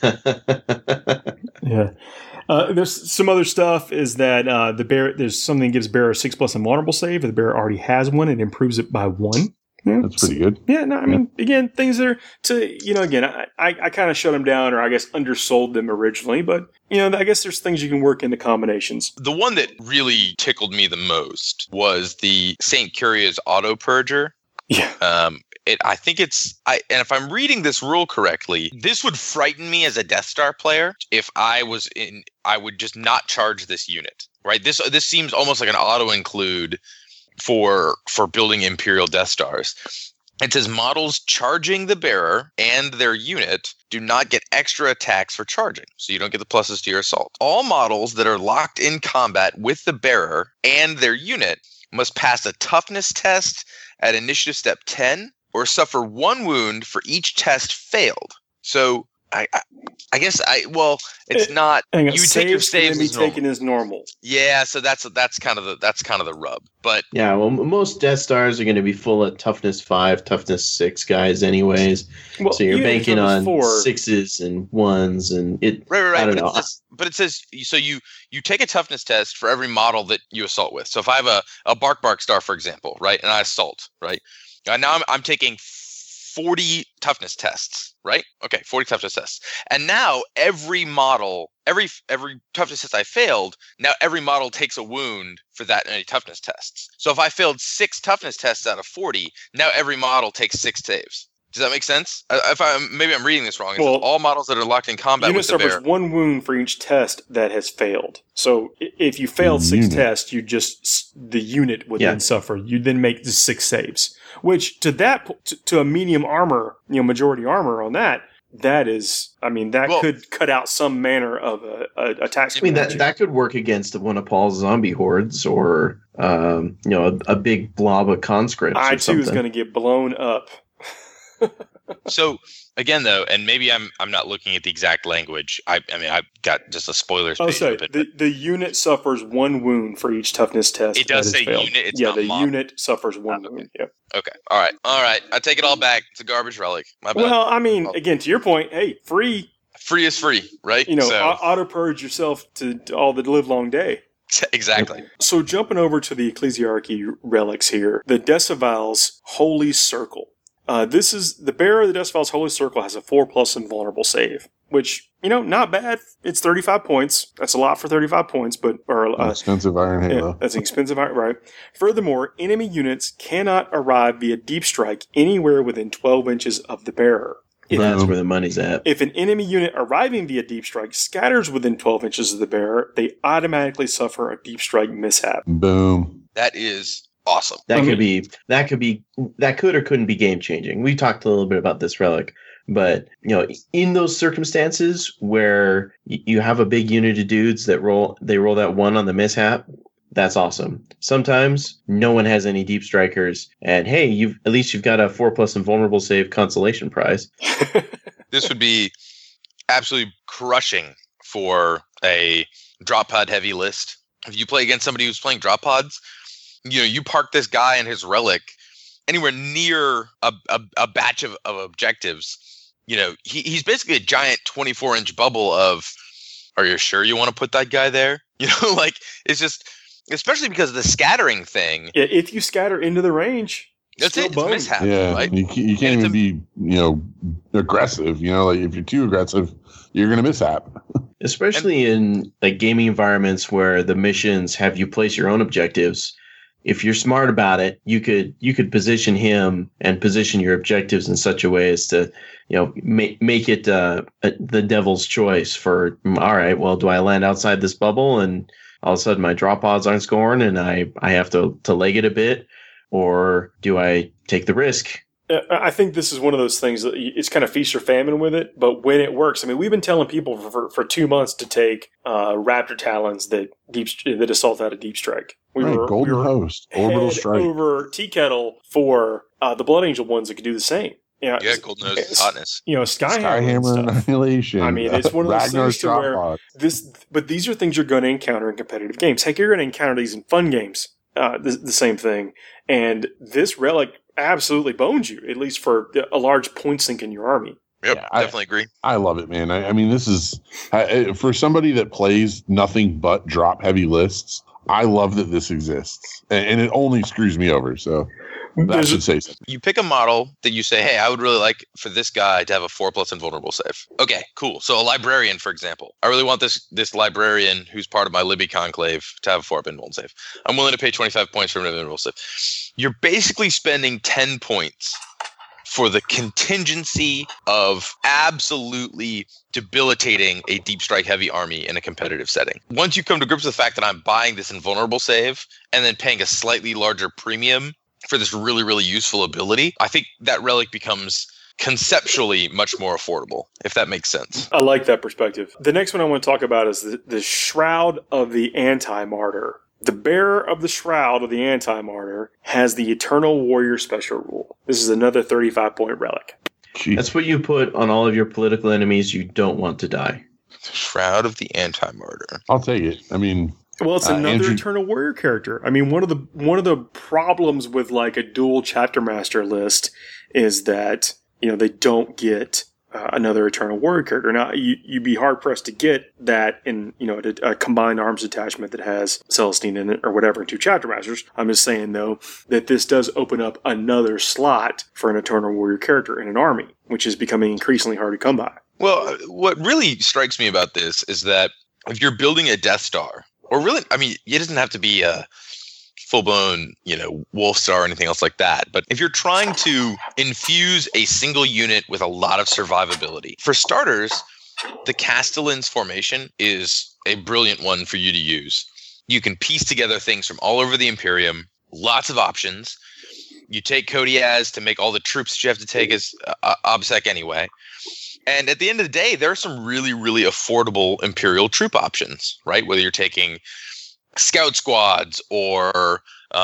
Yeah. There's some other stuff is that the bear, there's something that gives bearer 6+ invulnerable save. If the bearer already has one, it improves it by 1. Yeah, that's pretty good. Yeah, no, I mean, again, things that are again, I kind of shut them down, or I guess undersold them originally, but I guess there's things you can work into combinations. The one that really tickled me the most was the St. Curia's Auto Purger. Yeah. I think and if I'm reading this rule correctly, this would frighten me as a Death Star player if I would just not charge this unit, right? This seems almost like an auto include for building Imperial Death Stars. It says models charging the bearer and their unit do not get extra attacks for charging, so you don't get the pluses to your assault. All models that are locked in combat with the bearer and their unit must pass a toughness test at initiative step 10 or suffer 1 wound for each test failed. So I guess it's not. You take your saves as taken as normal. Yeah, so that's kind of the rub. But yeah, well, most Death Stars are going to be full of toughness 5, toughness 6 guys, anyways. Well, so you're banking on 6s and 1s, and it. Right. I don't know. But it says so. You take a toughness test for every model that you assault with. So if I have a Bark Star, for example, right, and I assault, right, now I'm taking 40 toughness tests, right? Okay, 40 toughness tests. And now every model, every toughness test I failed, now every model takes a wound for that many toughness tests. So if I failed 6 toughness tests out of 40, now every model takes 6 saves. Does that make sense? Maybe I'm reading this wrong. Well, all models that are locked in combat with the bear suffers 1 wound for each test that has failed. So if you failed 6 tests, the unit would then suffer. You then make the 6 saves, which to a medium armor, majority armor on that. That is, could cut out some manner of attack. That could work against one of Paul's zombie hordes, or a big blob of conscripts. I too is going to get blown up. So again, though, and maybe I'm not looking at the exact language. I've got just a spoilers page. Sorry. The unit suffers 1 wound for each toughness test. It does say failed. Unit. It's not the model. Unit suffers 1 wound. Yeah. Okay. All right. I take it all back. It's a garbage relic. My bad. Well, again, to your point, hey, free. Free is free, right? Auto purge yourself to all the live long day. Exactly. So jumping over to the Ecclesiarchy relics here, the Decival's Holy Circle. This is the bearer of the Decival's Holy Circle has a 4+ invulnerable save, which, not bad. It's 35 points. That's a lot for 35 points, but expensive Iron Halo. Yeah, that's an expensive iron, right? Furthermore, enemy units cannot arrive via deep strike anywhere within 12 inches of the bearer. That's where the money's at. If an enemy unit arriving via deep strike scatters within 12 inches of the bearer, they automatically suffer a deep strike mishap. Boom. That is awesome. That could or couldn't be game changing. We talked a little bit about this relic, but in those circumstances where you have a big unit of dudes that roll that 1 on the mishap, that's awesome. Sometimes no one has any deep strikers, and hey, at least you've got a 4+ invulnerable save consolation prize. This would be absolutely crushing for a drop pod heavy list. If you play against somebody who's playing drop pods, you park this guy and his relic anywhere near a batch of objectives. He's basically a giant 24-inch bubble of, are you sure you want to put that guy there? It's just, especially because of the scattering thing. Yeah, if you scatter into the range, that's it. It's a mishap. Yeah, right? you can't even be, aggressive. If you're too aggressive, you're going to mishap. Especially in gaming environments where the missions have you place your own objectives. If you're smart about it, you could position him and position your objectives in such a way as to, make it the devil's choice for, all right, well, do I land outside this bubble and all of a sudden my drop odds aren't scoring and I have to leg it a bit, or do I take the risk? I think this is one of those things that it's kind of feast or famine with it, but when it works, we've been telling people for 2 months to take Raptor Talons that assault out of deep strike. Golden Host, Orbital Strike. Over Tea Kettle for the Blood Angel ones that could do the same. Golden Host is hotness. Skyhammer Annihilation. It's one of those Ragnar's things to where but these are things you're going to encounter in competitive games. Heck, you're going to encounter these in fun games. The same thing, and this relic absolutely bones you, at least for a large point sink in your army. Yep, definitely agree. I love it, man. This is for somebody that plays nothing but drop heavy lists. I love that this exists, and it only screws me over. So that should say something. You pick a model that you say, hey, I would really like for this guy to have a 4+ invulnerable save. Okay, cool. So a librarian, for example. I really want this librarian who's part of my Libby Conclave to have a 4+ invulnerable save. I'm willing to pay 25 points for an invulnerable save. You're basically spending 10 points for the contingency of absolutely debilitating a deep strike heavy army in a competitive setting. Once you come to grips with the fact that I'm buying this invulnerable save and then paying a slightly larger premium for this really, really useful ability, I think that relic becomes conceptually much more affordable, if that makes sense. I like that perspective. The next one I want to talk about is the Shroud of the Anti-Martyr. The bearer of the Shroud of the Anti-Martyr has the Eternal Warrior special rule. This is another 35-point relic. Jeez. That's what you put on all of your political enemies you don't want to die. The Shroud of the Anti-Martyr. I'll take it. Well, it's another Eternal Warrior character. One of the problems with a dual chapter master list is that they don't get another Eternal Warrior character. Now, you'd be hard pressed to get that in, a combined arms detachment that has Celestine in it or whatever, 2 Chapter Masters. I'm just saying, though, that this does open up another slot for an Eternal Warrior character in an army, which is becoming increasingly hard to come by. Well, what really strikes me about this is that if you're building a Death Star, or really, I mean, it doesn't have to be a full-blown, Wolf Star or anything else like that. But if you're trying to infuse a single unit with a lot of survivability, for starters, the Castellan's formation is a brilliant one for you to use. You can piece together things from all over the Imperium, lots of options. You take Kodiaz to make all the troops that you have to take as OBSEC anyway. And at the end of the day, there are some really, really affordable Imperial troop options, right? Whether you're taking scout squads or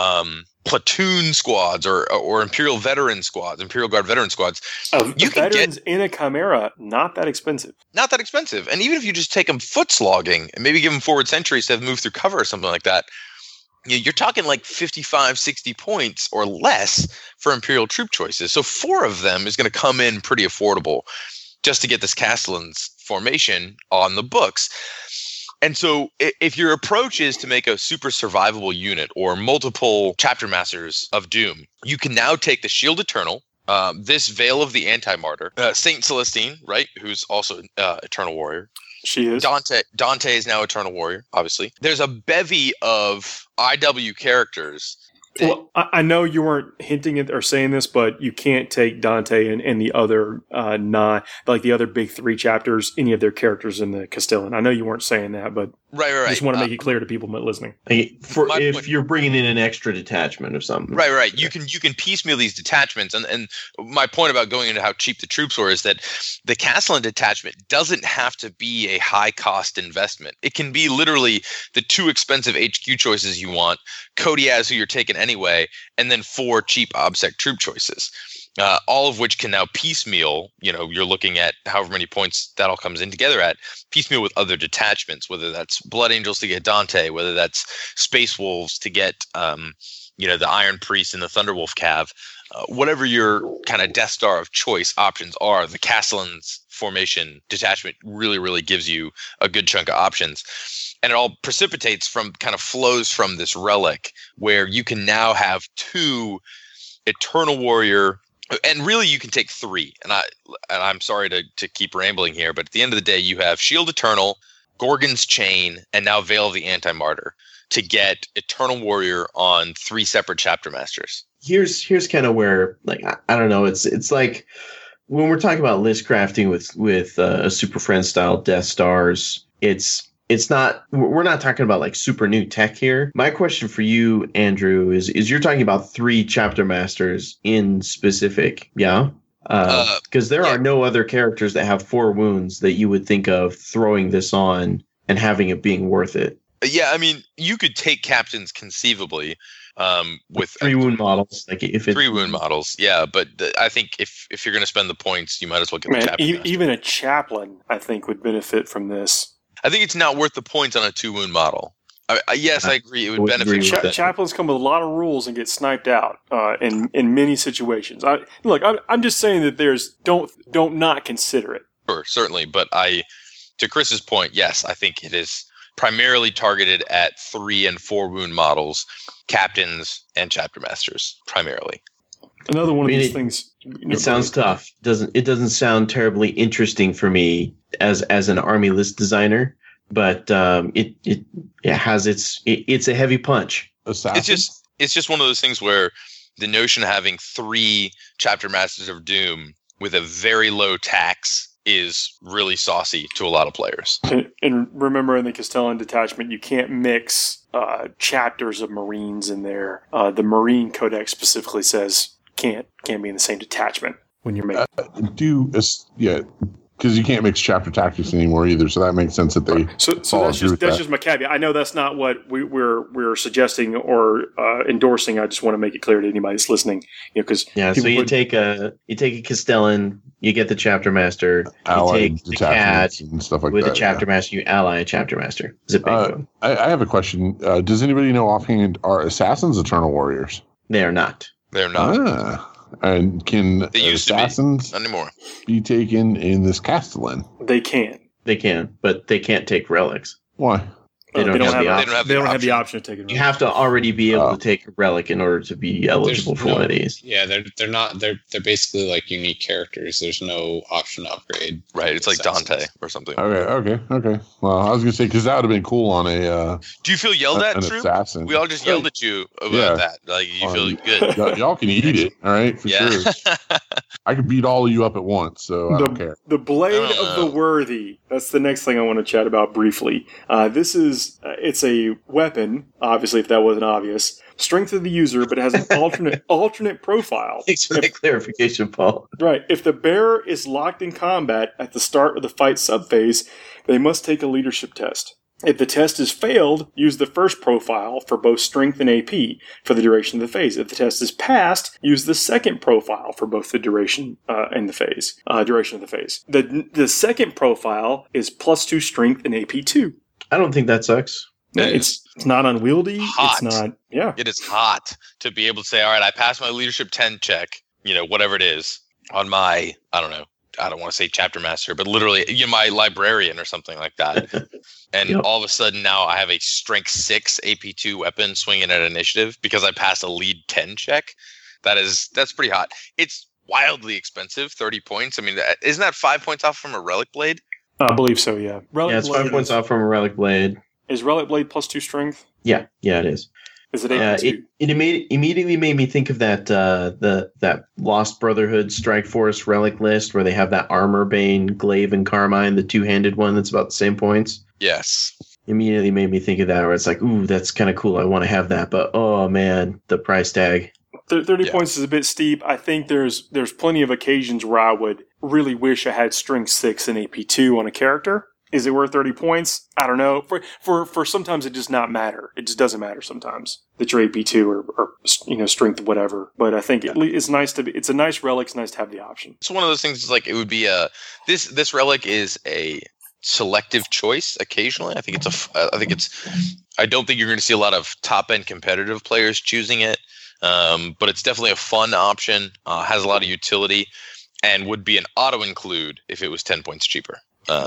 platoon squads or Imperial veteran squads, Imperial Guard veteran squads. You can veterans in a Chimera, not that expensive. Not that expensive. And even if you just take them foot slogging and maybe give them forward sentries to have moved through cover or something like that, you're talking like 55, 60 points or less for Imperial troop choices. So 4 of them is going to come in pretty affordable just to get this Castellan's formation on the books. And so if your approach is to make a super survivable unit or multiple Chapter Masters of Doom, you can now take the Shield Eternal, this Veil of the Anti-Martyr, Saint Celestine, right, who's also Eternal Warrior. She is. Dante is now Eternal Warrior, obviously. There's a bevy of IW characters. Well, I know you weren't hinting at or saying this, but you can't take Dante and the other the other big 3 chapters, any of their characters in the Castellan. I know you weren't saying that, but right. Just want to make it clear to people listening. If you're bringing in an extra detachment of something, right. You can piecemeal these detachments, and my point about going into how cheap the troops were is that the Castellan detachment doesn't have to be a high cost investment. It can be literally the 2 expensive HQ choices you want, Kodiaz, who you're taking anyway, and then 4 cheap OBSEC troop choices. All of which can now piecemeal, you're looking at however many points that all comes in together at, piecemeal with other detachments, whether that's Blood Angels to get Dante, whether that's Space Wolves to get, the Iron Priest and the Thunderwolf Cav, whatever your kind of Death Star of choice options are, the Castellan's formation detachment really, really gives you a good chunk of options. And it all precipitates from, kind of flows from this relic where you can now have 2 Eternal Warrior. And really, you can take 3. And I'm sorry to keep rambling here, but at the end of the day, you have Shield Eternal, Gorgon's Chain, and now Veil of the Anti-Martyr to get Eternal Warrior on 3 separate Chapter Masters. Here's kind of where, I don't know, it's like when we're talking about list crafting with a Super Friends style Death Stars, it's not, we're not talking about like super new tech here. My question for you, Andrew, is you're talking about 3 Chapter Masters in specific, yeah? Because there are no other characters that have 4 wounds that you would think of throwing this on and having it being worth it. Yeah, I mean, you could take captains conceivably with 3 wound models. Like if 3 wound models, yeah. But I think if you're going to spend the points, you might as well get the Chapter even a chaplain, I think, would benefit from this. I think it's not worth the points on a 2 wound model. I agree. It would benefit. Chaplains come with a lot of rules and get sniped out in many situations. I'm just saying that don't not consider it. Sure, certainly. But to Chris's point, yes, I think it is primarily targeted at 3 and 4 wound models, captains and Chapter Masters primarily. Another one of these things. It sounds tough. It doesn't sound terribly interesting for me as an army list designer, but it has it's a heavy punch. Assassin? It's just one of those things where the notion of having 3 Chapter Masters of Doom with a very low tax is really saucy to a lot of players. And remember, in the Castellan detachment, you can't mix chapters of Marines in there. The Marine Codex specifically says can't be in the same detachment when you're making. Because you can't mix chapter tactics anymore either, so that makes sense that they. So that's just my caveat. I know that's not what we're suggesting or endorsing. I just want to make it clear to anybody that's listening, because so you take a Castellan, you get the Chapter Master, you take the CAD and stuff like with that. With a Chapter Master, you ally a Chapter Master. It's a big one. I have a question. Does anybody know offhand, are Assassins Eternal Warriors? They are not. They're not. And can assassins not anymore be taken in this Castellan? They can. They can, but they can't take relics. Why? They don't have the option to take it. You have to already be able to take a relic in order to be eligible for one of these. Yeah, they're basically like unique characters. There's no option to upgrade. Right, it's like Dante or something. Okay. Well, I was gonna say because that would have been cool on a. Do you feel yelled at, Troop? Assassin. We all just yelled at you about that. Like you feel good. Y'all can eat it, all right, for sure. I could beat all of you up at once, so I don't care. The Blade of the Worthy. That's the next thing I want to chat about briefly. This is it's a weapon, obviously, if that wasn't obvious. Strength of the user, but it has an alternate profile. Thanks for that clarification, Paul. Right. If the bearer is locked in combat at the start of the fight subphase, they must take a leadership test. If the test is failed, use the first profile for both strength and AP for the duration of the phase. If the test is passed, use the second profile for both the duration and the phase. Duration of the phase. The second profile is +2 strength and AP2. I don't think that sucks. It's not unwieldy. Hot. It's not. Yeah. It is hot to be able to say, all right, I passed my leadership 10 check, whatever it is, on my, I don't know, I don't want to say chapter master, but literally, my librarian or something like that. And all of a sudden now I have a strength 6 AP2 weapon swinging at initiative because I passed a lead 10 check. That's pretty hot. It's wildly expensive, 30 points. I mean, isn't that 5 points off from a Relic Blade? I believe so, yeah. It's 5 points off from a Relic Blade. Is Relic Blade +2 strength? Yeah, it is. Is it AP2? It immediately made me think of that that Lost Brotherhood Strike Force relic list where they have that Armor Bane, Glaive, and Carmine, the two-handed one that's about the same points. Yes. Immediately made me think of that where it's like, ooh, that's kind of cool. I want to have that, but oh man, the price tag. 30 points is a bit steep. I think there's plenty of occasions where I would really wish I had strength 6 and AP2 on a character. Is it worth 30 points? I don't know. For sometimes it does not matter. It just doesn't matter sometimes that you're AP2 or strength whatever. But I think it's nice it's a nice relic. It's nice to have the option. It's one of those things. Like it would be this relic is a selective choice occasionally. I don't think you're going to see a lot of top end competitive players choosing it. But it's definitely a fun option. Has a lot of utility, and would be an auto include if it was 10 points cheaper.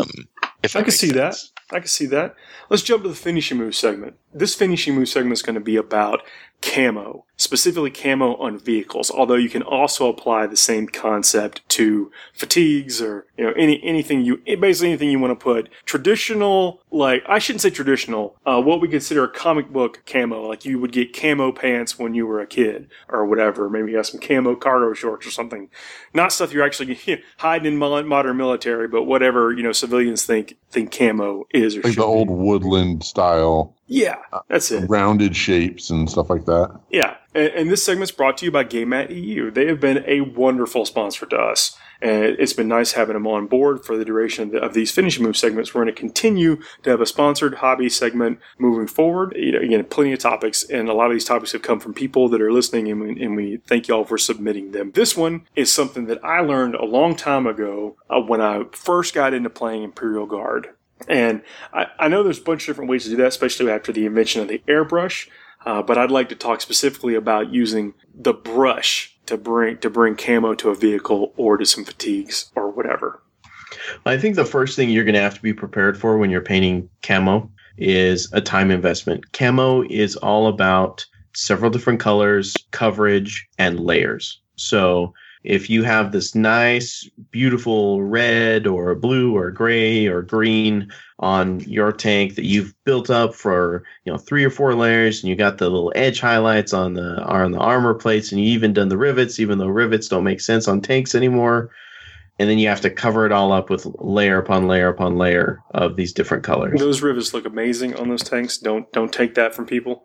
I can see that. Let's jump to the finishing move segment. This finishing move segment is going to be about camo, specifically camo on vehicles, although you can also apply the same concept to fatigues or anything you want to put traditional, like I shouldn't say traditional, what we consider a comic book camo, like you would get camo pants when you were a kid or whatever. Maybe you have some camo cargo shorts or something. Not stuff you're actually hiding in modern military, but whatever civilians think camo is or like the old woodland style. Yeah, that's it. Rounded shapes and stuff like that. Yeah, and this segment's brought to you by GameMat.eu. They have been a wonderful sponsor to us, and it's been nice having them on board for the duration of these finishing move segments. We're going to continue to have a sponsored hobby segment moving forward. Again, plenty of topics, and a lot of these topics have come from people that are listening, and we thank y'all for submitting them. This one is something that I learned a long time ago when I first got into playing Imperial Guard. And I know there's a bunch of different ways to do that, especially after the invention of the airbrush. But I'd like to talk specifically about using the brush to bring camo to a vehicle or to some fatigues or whatever. I think the first thing you're going to have to be prepared for when you're painting camo is a time investment. Camo is all about several different colors, coverage, and layers. So if you have this nice, beautiful red or blue or gray or green on your tank that you've built up for 3 or 4 layers, and you got the little edge highlights on the armor plates, and you even done the rivets, even though rivets don't make sense on tanks anymore, and then you have to cover it all up with layer upon layer upon layer of these different colors. Those rivets look amazing on those tanks. Don't take that from people.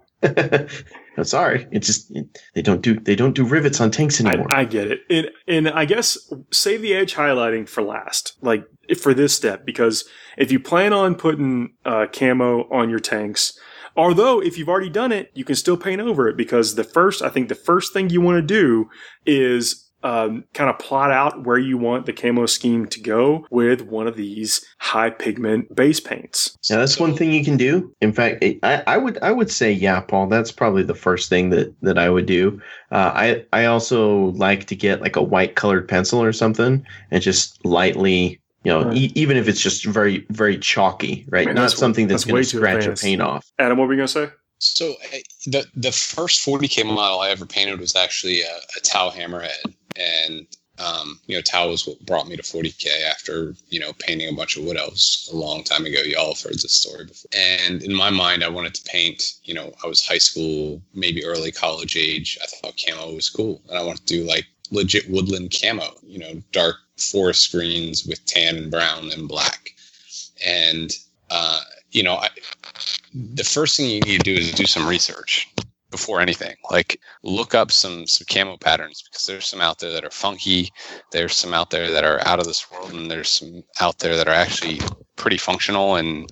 I'm sorry. It's just they don't do rivets on tanks anymore. I get it. And I guess save the edge highlighting for last, like for this step, because if you plan on putting camo on your tanks, although if you've already done it, you can still paint over it, because the first thing you want to do is kind of plot out where you want the camo scheme to go with one of these high pigment base paints. Yeah, that's one thing you can do. In fact, I would say, yeah, Paul, that's probably the first thing that I would do. I also like to get like a white colored pencil or something and just lightly, even if it's just very, very chalky, right? Not something that's going to scratch a paint off. Adam, what were you going to say? So the first 40K model I ever painted was actually a Tau Hammerhead. And, Tau was what brought me to 40K after, painting a bunch of Wood Elves a long time ago. Y'all have heard this story before. And in my mind, I wanted to paint, I was high school, maybe early college age. I thought camo was cool. And I wanted to do like legit woodland camo, dark forest greens with tan and brown and black. And, the first thing you need to do is do some research before anything. Like look up some camo patterns, because there's some out there that are funky. There's some out there that are out of this world, and there's some out there that are actually pretty functional and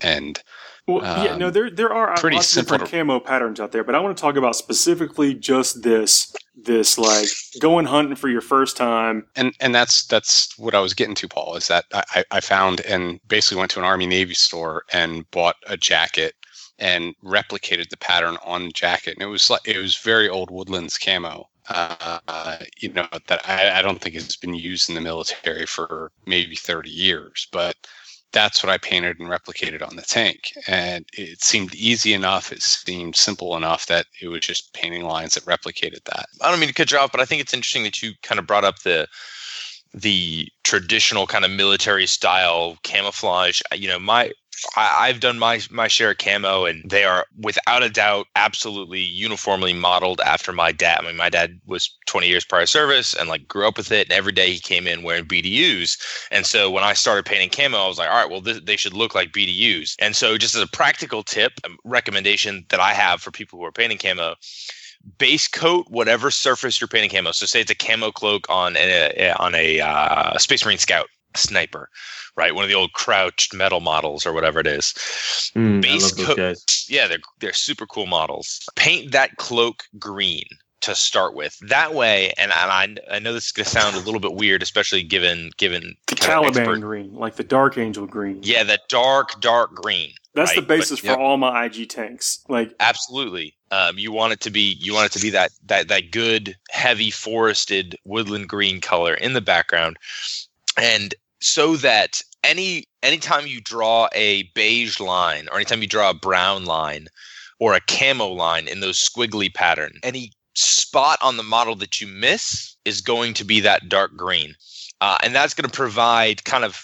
there are lots of different camo patterns out there, but I want to talk about specifically just this like going hunting for your first time. And that's what I was getting to, Paul, is that I found and basically went to an Army Navy store and bought a jacket and replicated the pattern on the jacket. And it was very old Woodlands camo, that I don't think it's been used in the military for maybe 30 years, but that's what I painted and replicated on the tank. And it seemed easy enough. It seemed simple enough that it was just painting lines that replicated that. I don't mean to cut you off, but I think it's interesting that you kind of brought up the traditional kind of military style camouflage. I've done my share of camo, and they are without a doubt absolutely uniformly modeled after my dad. I mean, my dad was 20 years prior service and like grew up with it, and every day he came in wearing BDUs. And so when I started painting camo, I was like, all right, well, they should look like BDUs. And so just as a practical tip, a recommendation that I have for people who are painting camo, base coat whatever surface you're painting camo. So say it's a camo cloak on a Space Marine Scout sniper, right? One of the old crouched metal models or whatever it is. Base coat, guys. Yeah, they're super cool models. Paint that cloak green to start with. That way, and I know this is going to sound a little bit weird, especially given the Caliban green, like the Dark Angel green. Yeah, that dark green. That's the basis for all my IG tanks. Like absolutely. You want it to be that good, heavy forested woodland green color in the background. And so that anytime you draw a beige line, or anytime you draw a brown line or a camo line in those squiggly pattern, any spot on the model that you miss is going to be that dark green. And that's going to provide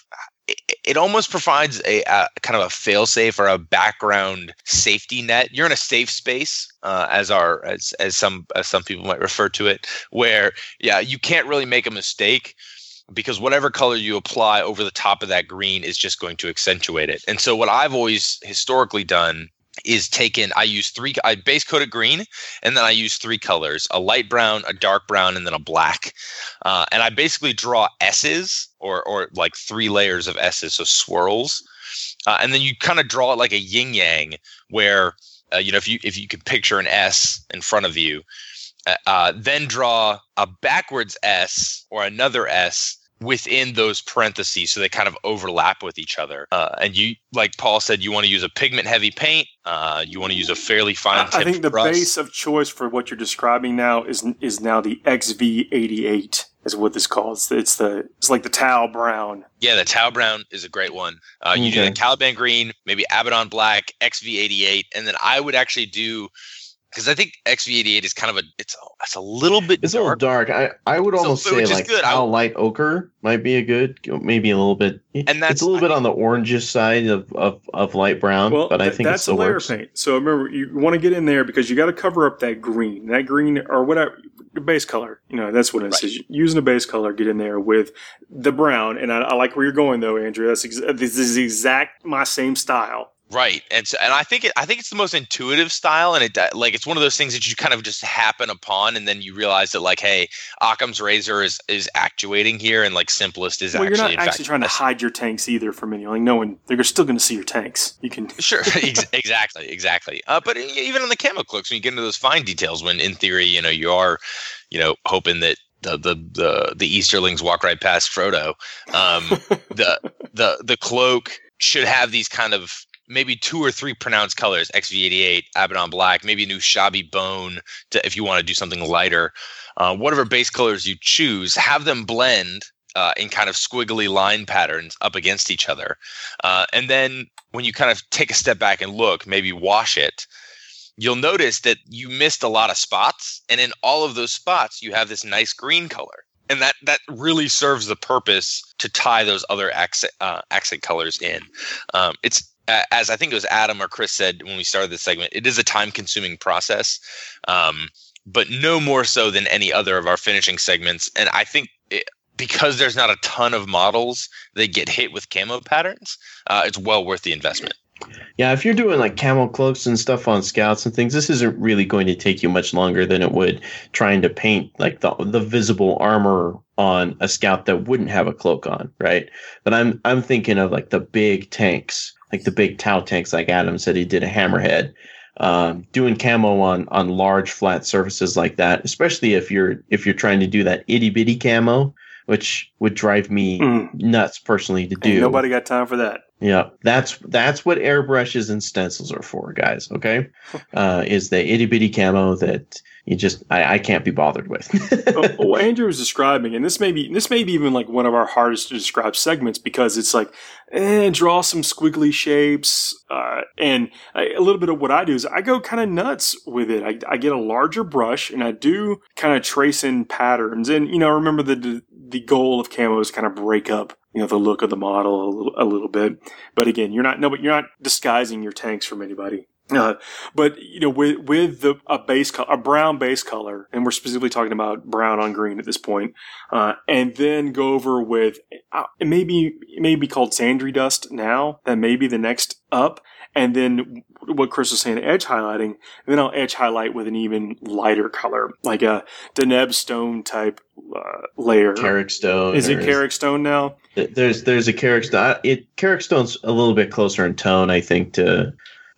it almost provides a kind of a fail-safe or a background safety net. You're in a safe space, as some people might refer to it, where you can't really make a mistake, because whatever color you apply over the top of that green is just going to accentuate it. And so what I've always historically done is I base coated green, and then I use 3 colors: a light brown, a dark brown, and then a black. And I basically draw S's or like 3 layers of S's, so swirls. And then you kind of draw it like a yin yang, where if you could picture an S in front of you, then draw a backwards S or another S within those parentheses, so they kind of overlap with each other. And you, like Paul said, you want to use a pigment-heavy paint. You want to use a fairly fine-tipped I think the brush. base of choice for what you're describing now is now the XV88 is what this calls. It's like the Tau brown. Yeah, the Tau brown is a great one. You do the Caliban green, maybe Abaddon black, XV88, and then I would actually do, because I think XV88 is kind of it's a little bit dark. A little dark. I would almost say like Tau light ochre might be maybe a little bit. And it's a little bit on the orangish side of light brown, but I think that's a layer paint. So remember, you want to get in there because you got to cover up that green or whatever the base color. That's what it is. Right. Using a base color, get in there with the brown. And I like where you're going though, Andrew. This is exact my same style. Right, and I think it's the most intuitive style, and it's one of those things that you kind of just happen upon, and then you realize that like, hey, Occam's razor is actuating here, and like simplest is actually. Well, you're not actually trying to hide your tanks either from anyone. Like no one, they're still going to see your tanks. You can sure, exactly. But even on the camo cloaks, when you get into those fine details, when in theory, you are, hoping that the Easterlings walk right past Frodo. The cloak should have these kind of maybe 2 or 3 pronounced colors: XV88, Abaddon Black, maybe a new Shabby Bone if you want to do something lighter. Whatever base colors you choose, have them blend in kind of squiggly line patterns up against each other. And then when you kind of take a step back and look, maybe wash it, you'll notice that you missed a lot of spots. And in all of those spots, you have this nice green color. And that really serves the purpose to tie those other accent colors in. It's, as I think it was Adam or Chris said when we started this segment, it is a time-consuming process, but no more so than any other of our finishing segments. And I think because there's not a ton of models that get hit with camo patterns, it's well worth the investment. Yeah, if you're doing like camo cloaks and stuff on scouts and things, this isn't really going to take you much longer than it would trying to paint like the visible armor on a scout that wouldn't have a cloak on, right? But I'm thinking of like the big tanks, like the big Tau tanks, like Adam said he did a Hammerhead. Doing camo on large flat surfaces like that, especially if you're trying to do that itty bitty camo, which would drive me nuts personally to do. Ain't nobody got time for that. Yeah, that's what airbrushes and stencils are for, guys. Okay, is the itty bitty camo that you just I can't be bothered with. What Andrew was describing, and this may be even like one of our hardest to describe segments because it's like, draw some squiggly shapes, and a little bit of what I do is I go kind of nuts with it. I get a larger brush and I do kind of trace in patterns, and remember the goal of camo is kind of break up the look of the model a little bit. But again, you're not disguising your tanks from anybody. But with a brown base color, and we're specifically talking about brown on green at this point, and then go over with it may be called Sandry Dust now. That may be the next up, and then what Chris was saying, edge highlighting, and then I'll edge highlight with an even lighter color, like a Deneb Stone type layer. Carrick Stone. Is it Carrick Stone now? There's a Carrick Stone. Carrick Stone's a little bit closer in tone, I think, to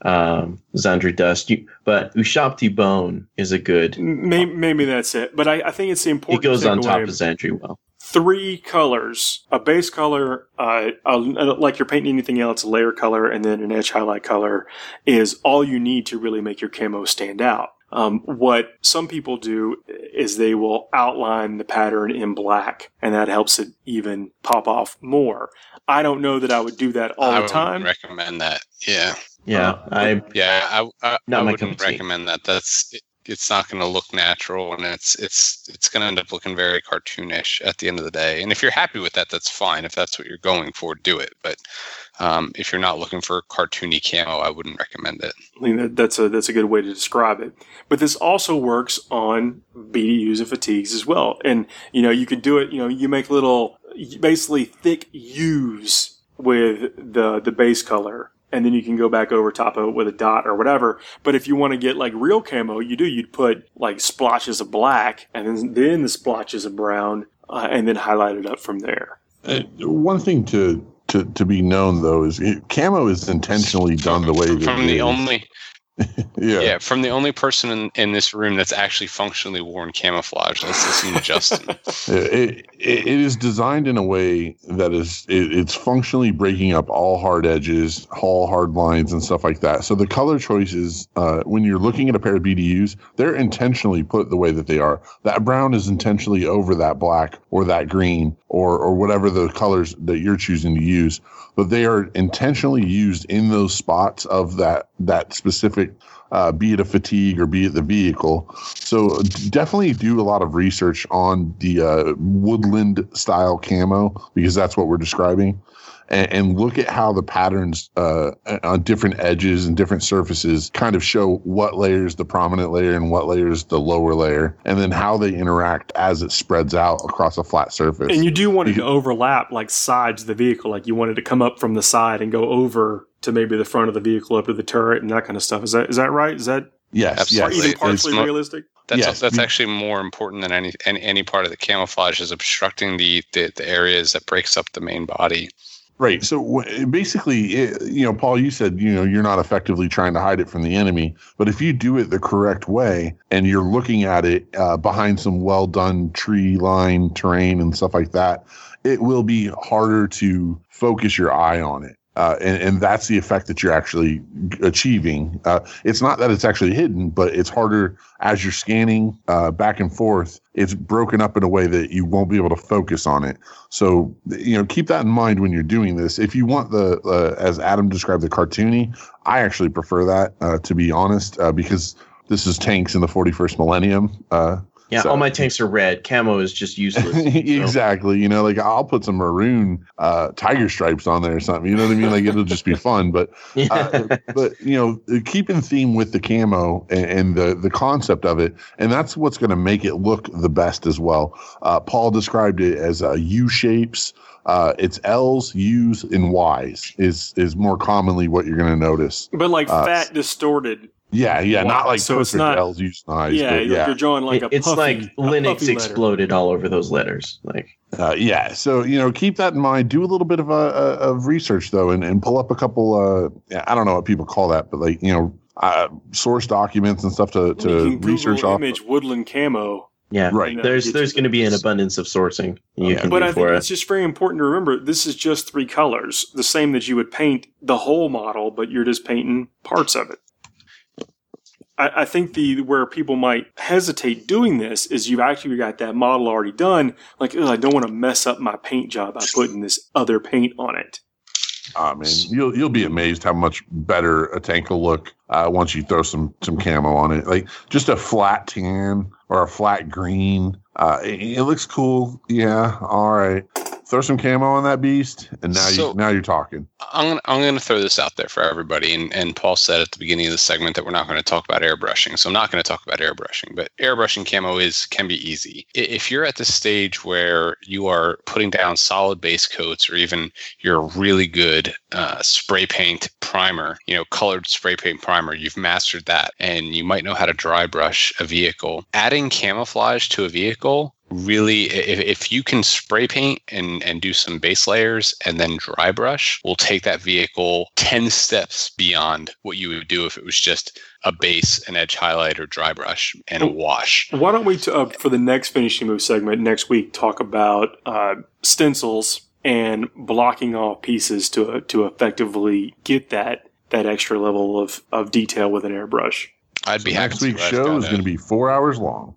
Sandry Dust, but Ushabti Bone is a good. Maybe that's it, but I think it's the important. It goes on top of Sandry well. 3 colors: a base color, like you're painting anything else, a layer color, and then an edge highlight color is all you need to really make your camo stand out. What some people do is they will outline the pattern in black, and that helps it even pop off more. I don't know that I would do that all the time. I wouldn't recommend that. Yeah. I wouldn't recommend that. It's not going to look natural, and it's going to end up looking very cartoonish at the end of the day. And if you're happy with that, that's fine. If that's what you're going for, do it. But if you're not looking for cartoony camo, I wouldn't recommend it. I mean, that's a good way to describe it. But this also works on BDUs and fatigues as well. And you could do it. You make little, basically thick U's with the base color. And then you can go back over top of it with a dot or whatever. But if you want to get like real camo, you'd put like splotches of black and then the splotches of brown, and then highlight it up from there. One thing to be known though is camo is intentionally done the way that from the is. Only. From the only person in this room that's actually functionally worn camouflage. Let's listen to Justin. It is designed in a way that it's functionally breaking up all hard edges, all hard lines, and stuff like that. So the color choices, when you're looking at a pair of BDUs, they're intentionally put the way that they are. That brown is intentionally over that black or that green or whatever the colors that you're choosing to use. But they are intentionally used in those spots of that specific, be it a fatigue or be it the vehicle. So definitely do a lot of research on the woodland style camo, because that's what we're describing. And look at how the patterns on different edges and different surfaces kind of show what layer is the prominent layer and what layer is the lower layer, and then how they interact as it spreads out across a flat surface. And you do want it to overlap like sides of the vehicle, like you want it to come up from the side and go over to maybe the front of the vehicle, up to the turret and that kind of stuff. Is that right? Is that even partially realistic? That's actually more important than any part of the camouflage is obstructing the areas that breaks up the main body. Right. So basically, Paul, you said, you're not effectively trying to hide it from the enemy. But if you do it the correct way and you're looking at it behind some well done tree line terrain and stuff like that, it will be harder to focus your eye on it. And that's the effect that you're actually achieving. It's not that it's actually hidden, but it's harder as you're scanning back and forth. It's broken up in a way that you won't be able to focus on it. So, keep that in mind when you're doing this. If you want as Adam described, the cartoony, I actually prefer that, to be honest, because this is tanks in the 41st millennium. All my tanks are red. Camo is just useless. Exactly. I'll put some maroon tiger stripes on there or something. You know what I mean? Like, it'll just be fun. But keep in theme with the camo and the concept of it. And that's what's going to make it look the best as well. Paul described it as U shapes. It's L's, U's, and Y's is more commonly what you're going to notice. But fat, distorted. Yeah, not like so it's not L's, U's, and I's. Yeah, you're drawing like a puffy. It's like Linux exploded all over those letters. So keep that in mind. Do a little bit of research though, and pull up a couple. I don't know what people call that, but source documents and stuff to research off. Image woodland camo. Yeah, right. There's going to be an abundance of sourcing but I think it's just very important to remember this is just 3 colors, the same that you would paint the whole model, but you're just painting parts of it. I think where people might hesitate doing this is you've actually got that model already done. Like, I don't want to mess up my paint job by putting this other paint on it. I mean, you'll be amazed how much better a tank will look once you throw some camo on it. Like just a flat tan or a flat green. It looks cool. Yeah. All right. Throw some camo on that beast, and now you're talking. I'm gonna throw this out there for everybody. And Paul said at the beginning of the segment that we're not going to talk about airbrushing, so I'm not going to talk about airbrushing. But airbrushing camo can be easy if you're at the stage where you are putting down solid base coats, or even you're really good spray paint primer, colored spray paint primer. You've mastered that, and you might know how to dry brush a vehicle. Adding camouflage to a vehicle. Really, if you can spray paint and do some base layers and then dry brush, will take that vehicle 10 steps beyond what you would do if it was just a base, an edge highlight, or dry brush, and a wash. Why don't we, for the next Finishing Move segment next week, talk about stencils and blocking off pieces to effectively get that extra level of detail with an airbrush. I'd be happy. Next week's show is going to be 4 hours long.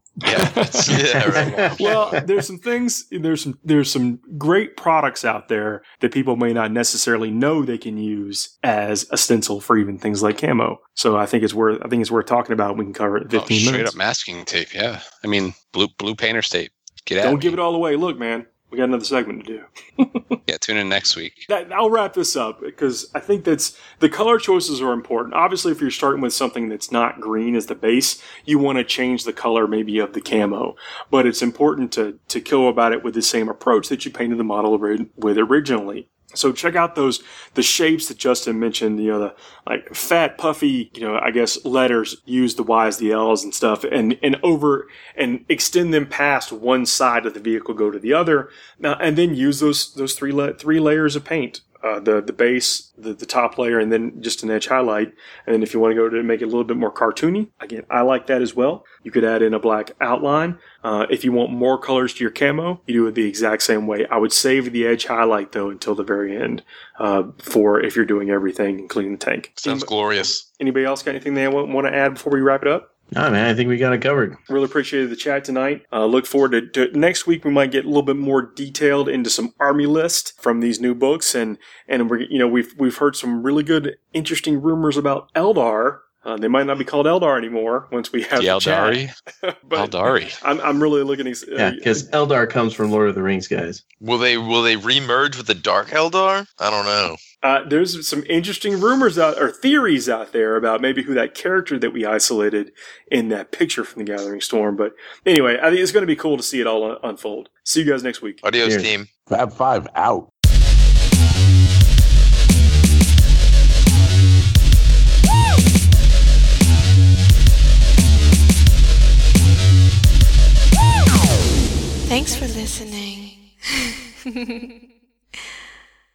Yeah, right. Well, there's some things. There's some great products out there that people may not necessarily know they can use as a stencil for even things like camo. So I think it's worth talking about. We can cover it in 15 minutes. Straight up masking tape. Yeah, I mean blue painter's tape. Don't give it all away. Look, man. We got another segment to do. Yeah, tune in next week. I'll wrap this up because I think the color choices are important. Obviously, if you're starting with something that's not green as the base, you want to change the color maybe of the camo. But it's important to go about it with the same approach that you painted the model with originally. So check out the shapes that Justin mentioned, the like fat, puffy, I guess letters, use the Y's, the L's and stuff and extend them past one side of the vehicle, go to the other. Now, and then use those three layers of paint. The base, the top layer, and then just an edge highlight. And then if you want to go to make it a little bit more cartoony, again, I like that as well. You could add in a black outline. If you want more colors to your camo, you do it the exact same way. I would save the edge highlight, though, until the very end for if you're doing everything, including the tank. Sounds glorious. Anybody else got anything they want to add before we wrap it up? No, man, I think we got it covered. Really appreciated the chat tonight. Look forward to next week. We might get a little bit more detailed into some army lists from these new books, and we've heard some really good, interesting rumors about Eldar. They might not be called Eldar anymore once we have the Eldari. Eldari. I'm really looking at because Eldar comes from Lord of the Rings, guys. Will they remerge with the Dark Eldar? I don't know. There's some interesting rumors or theories out there about maybe who that character that we isolated in that picture from the Gathering Storm. But anyway, I think it's going to be cool to see it all unfold. See you guys next week. Adios, team. Fab 5 out. Thanks for listening.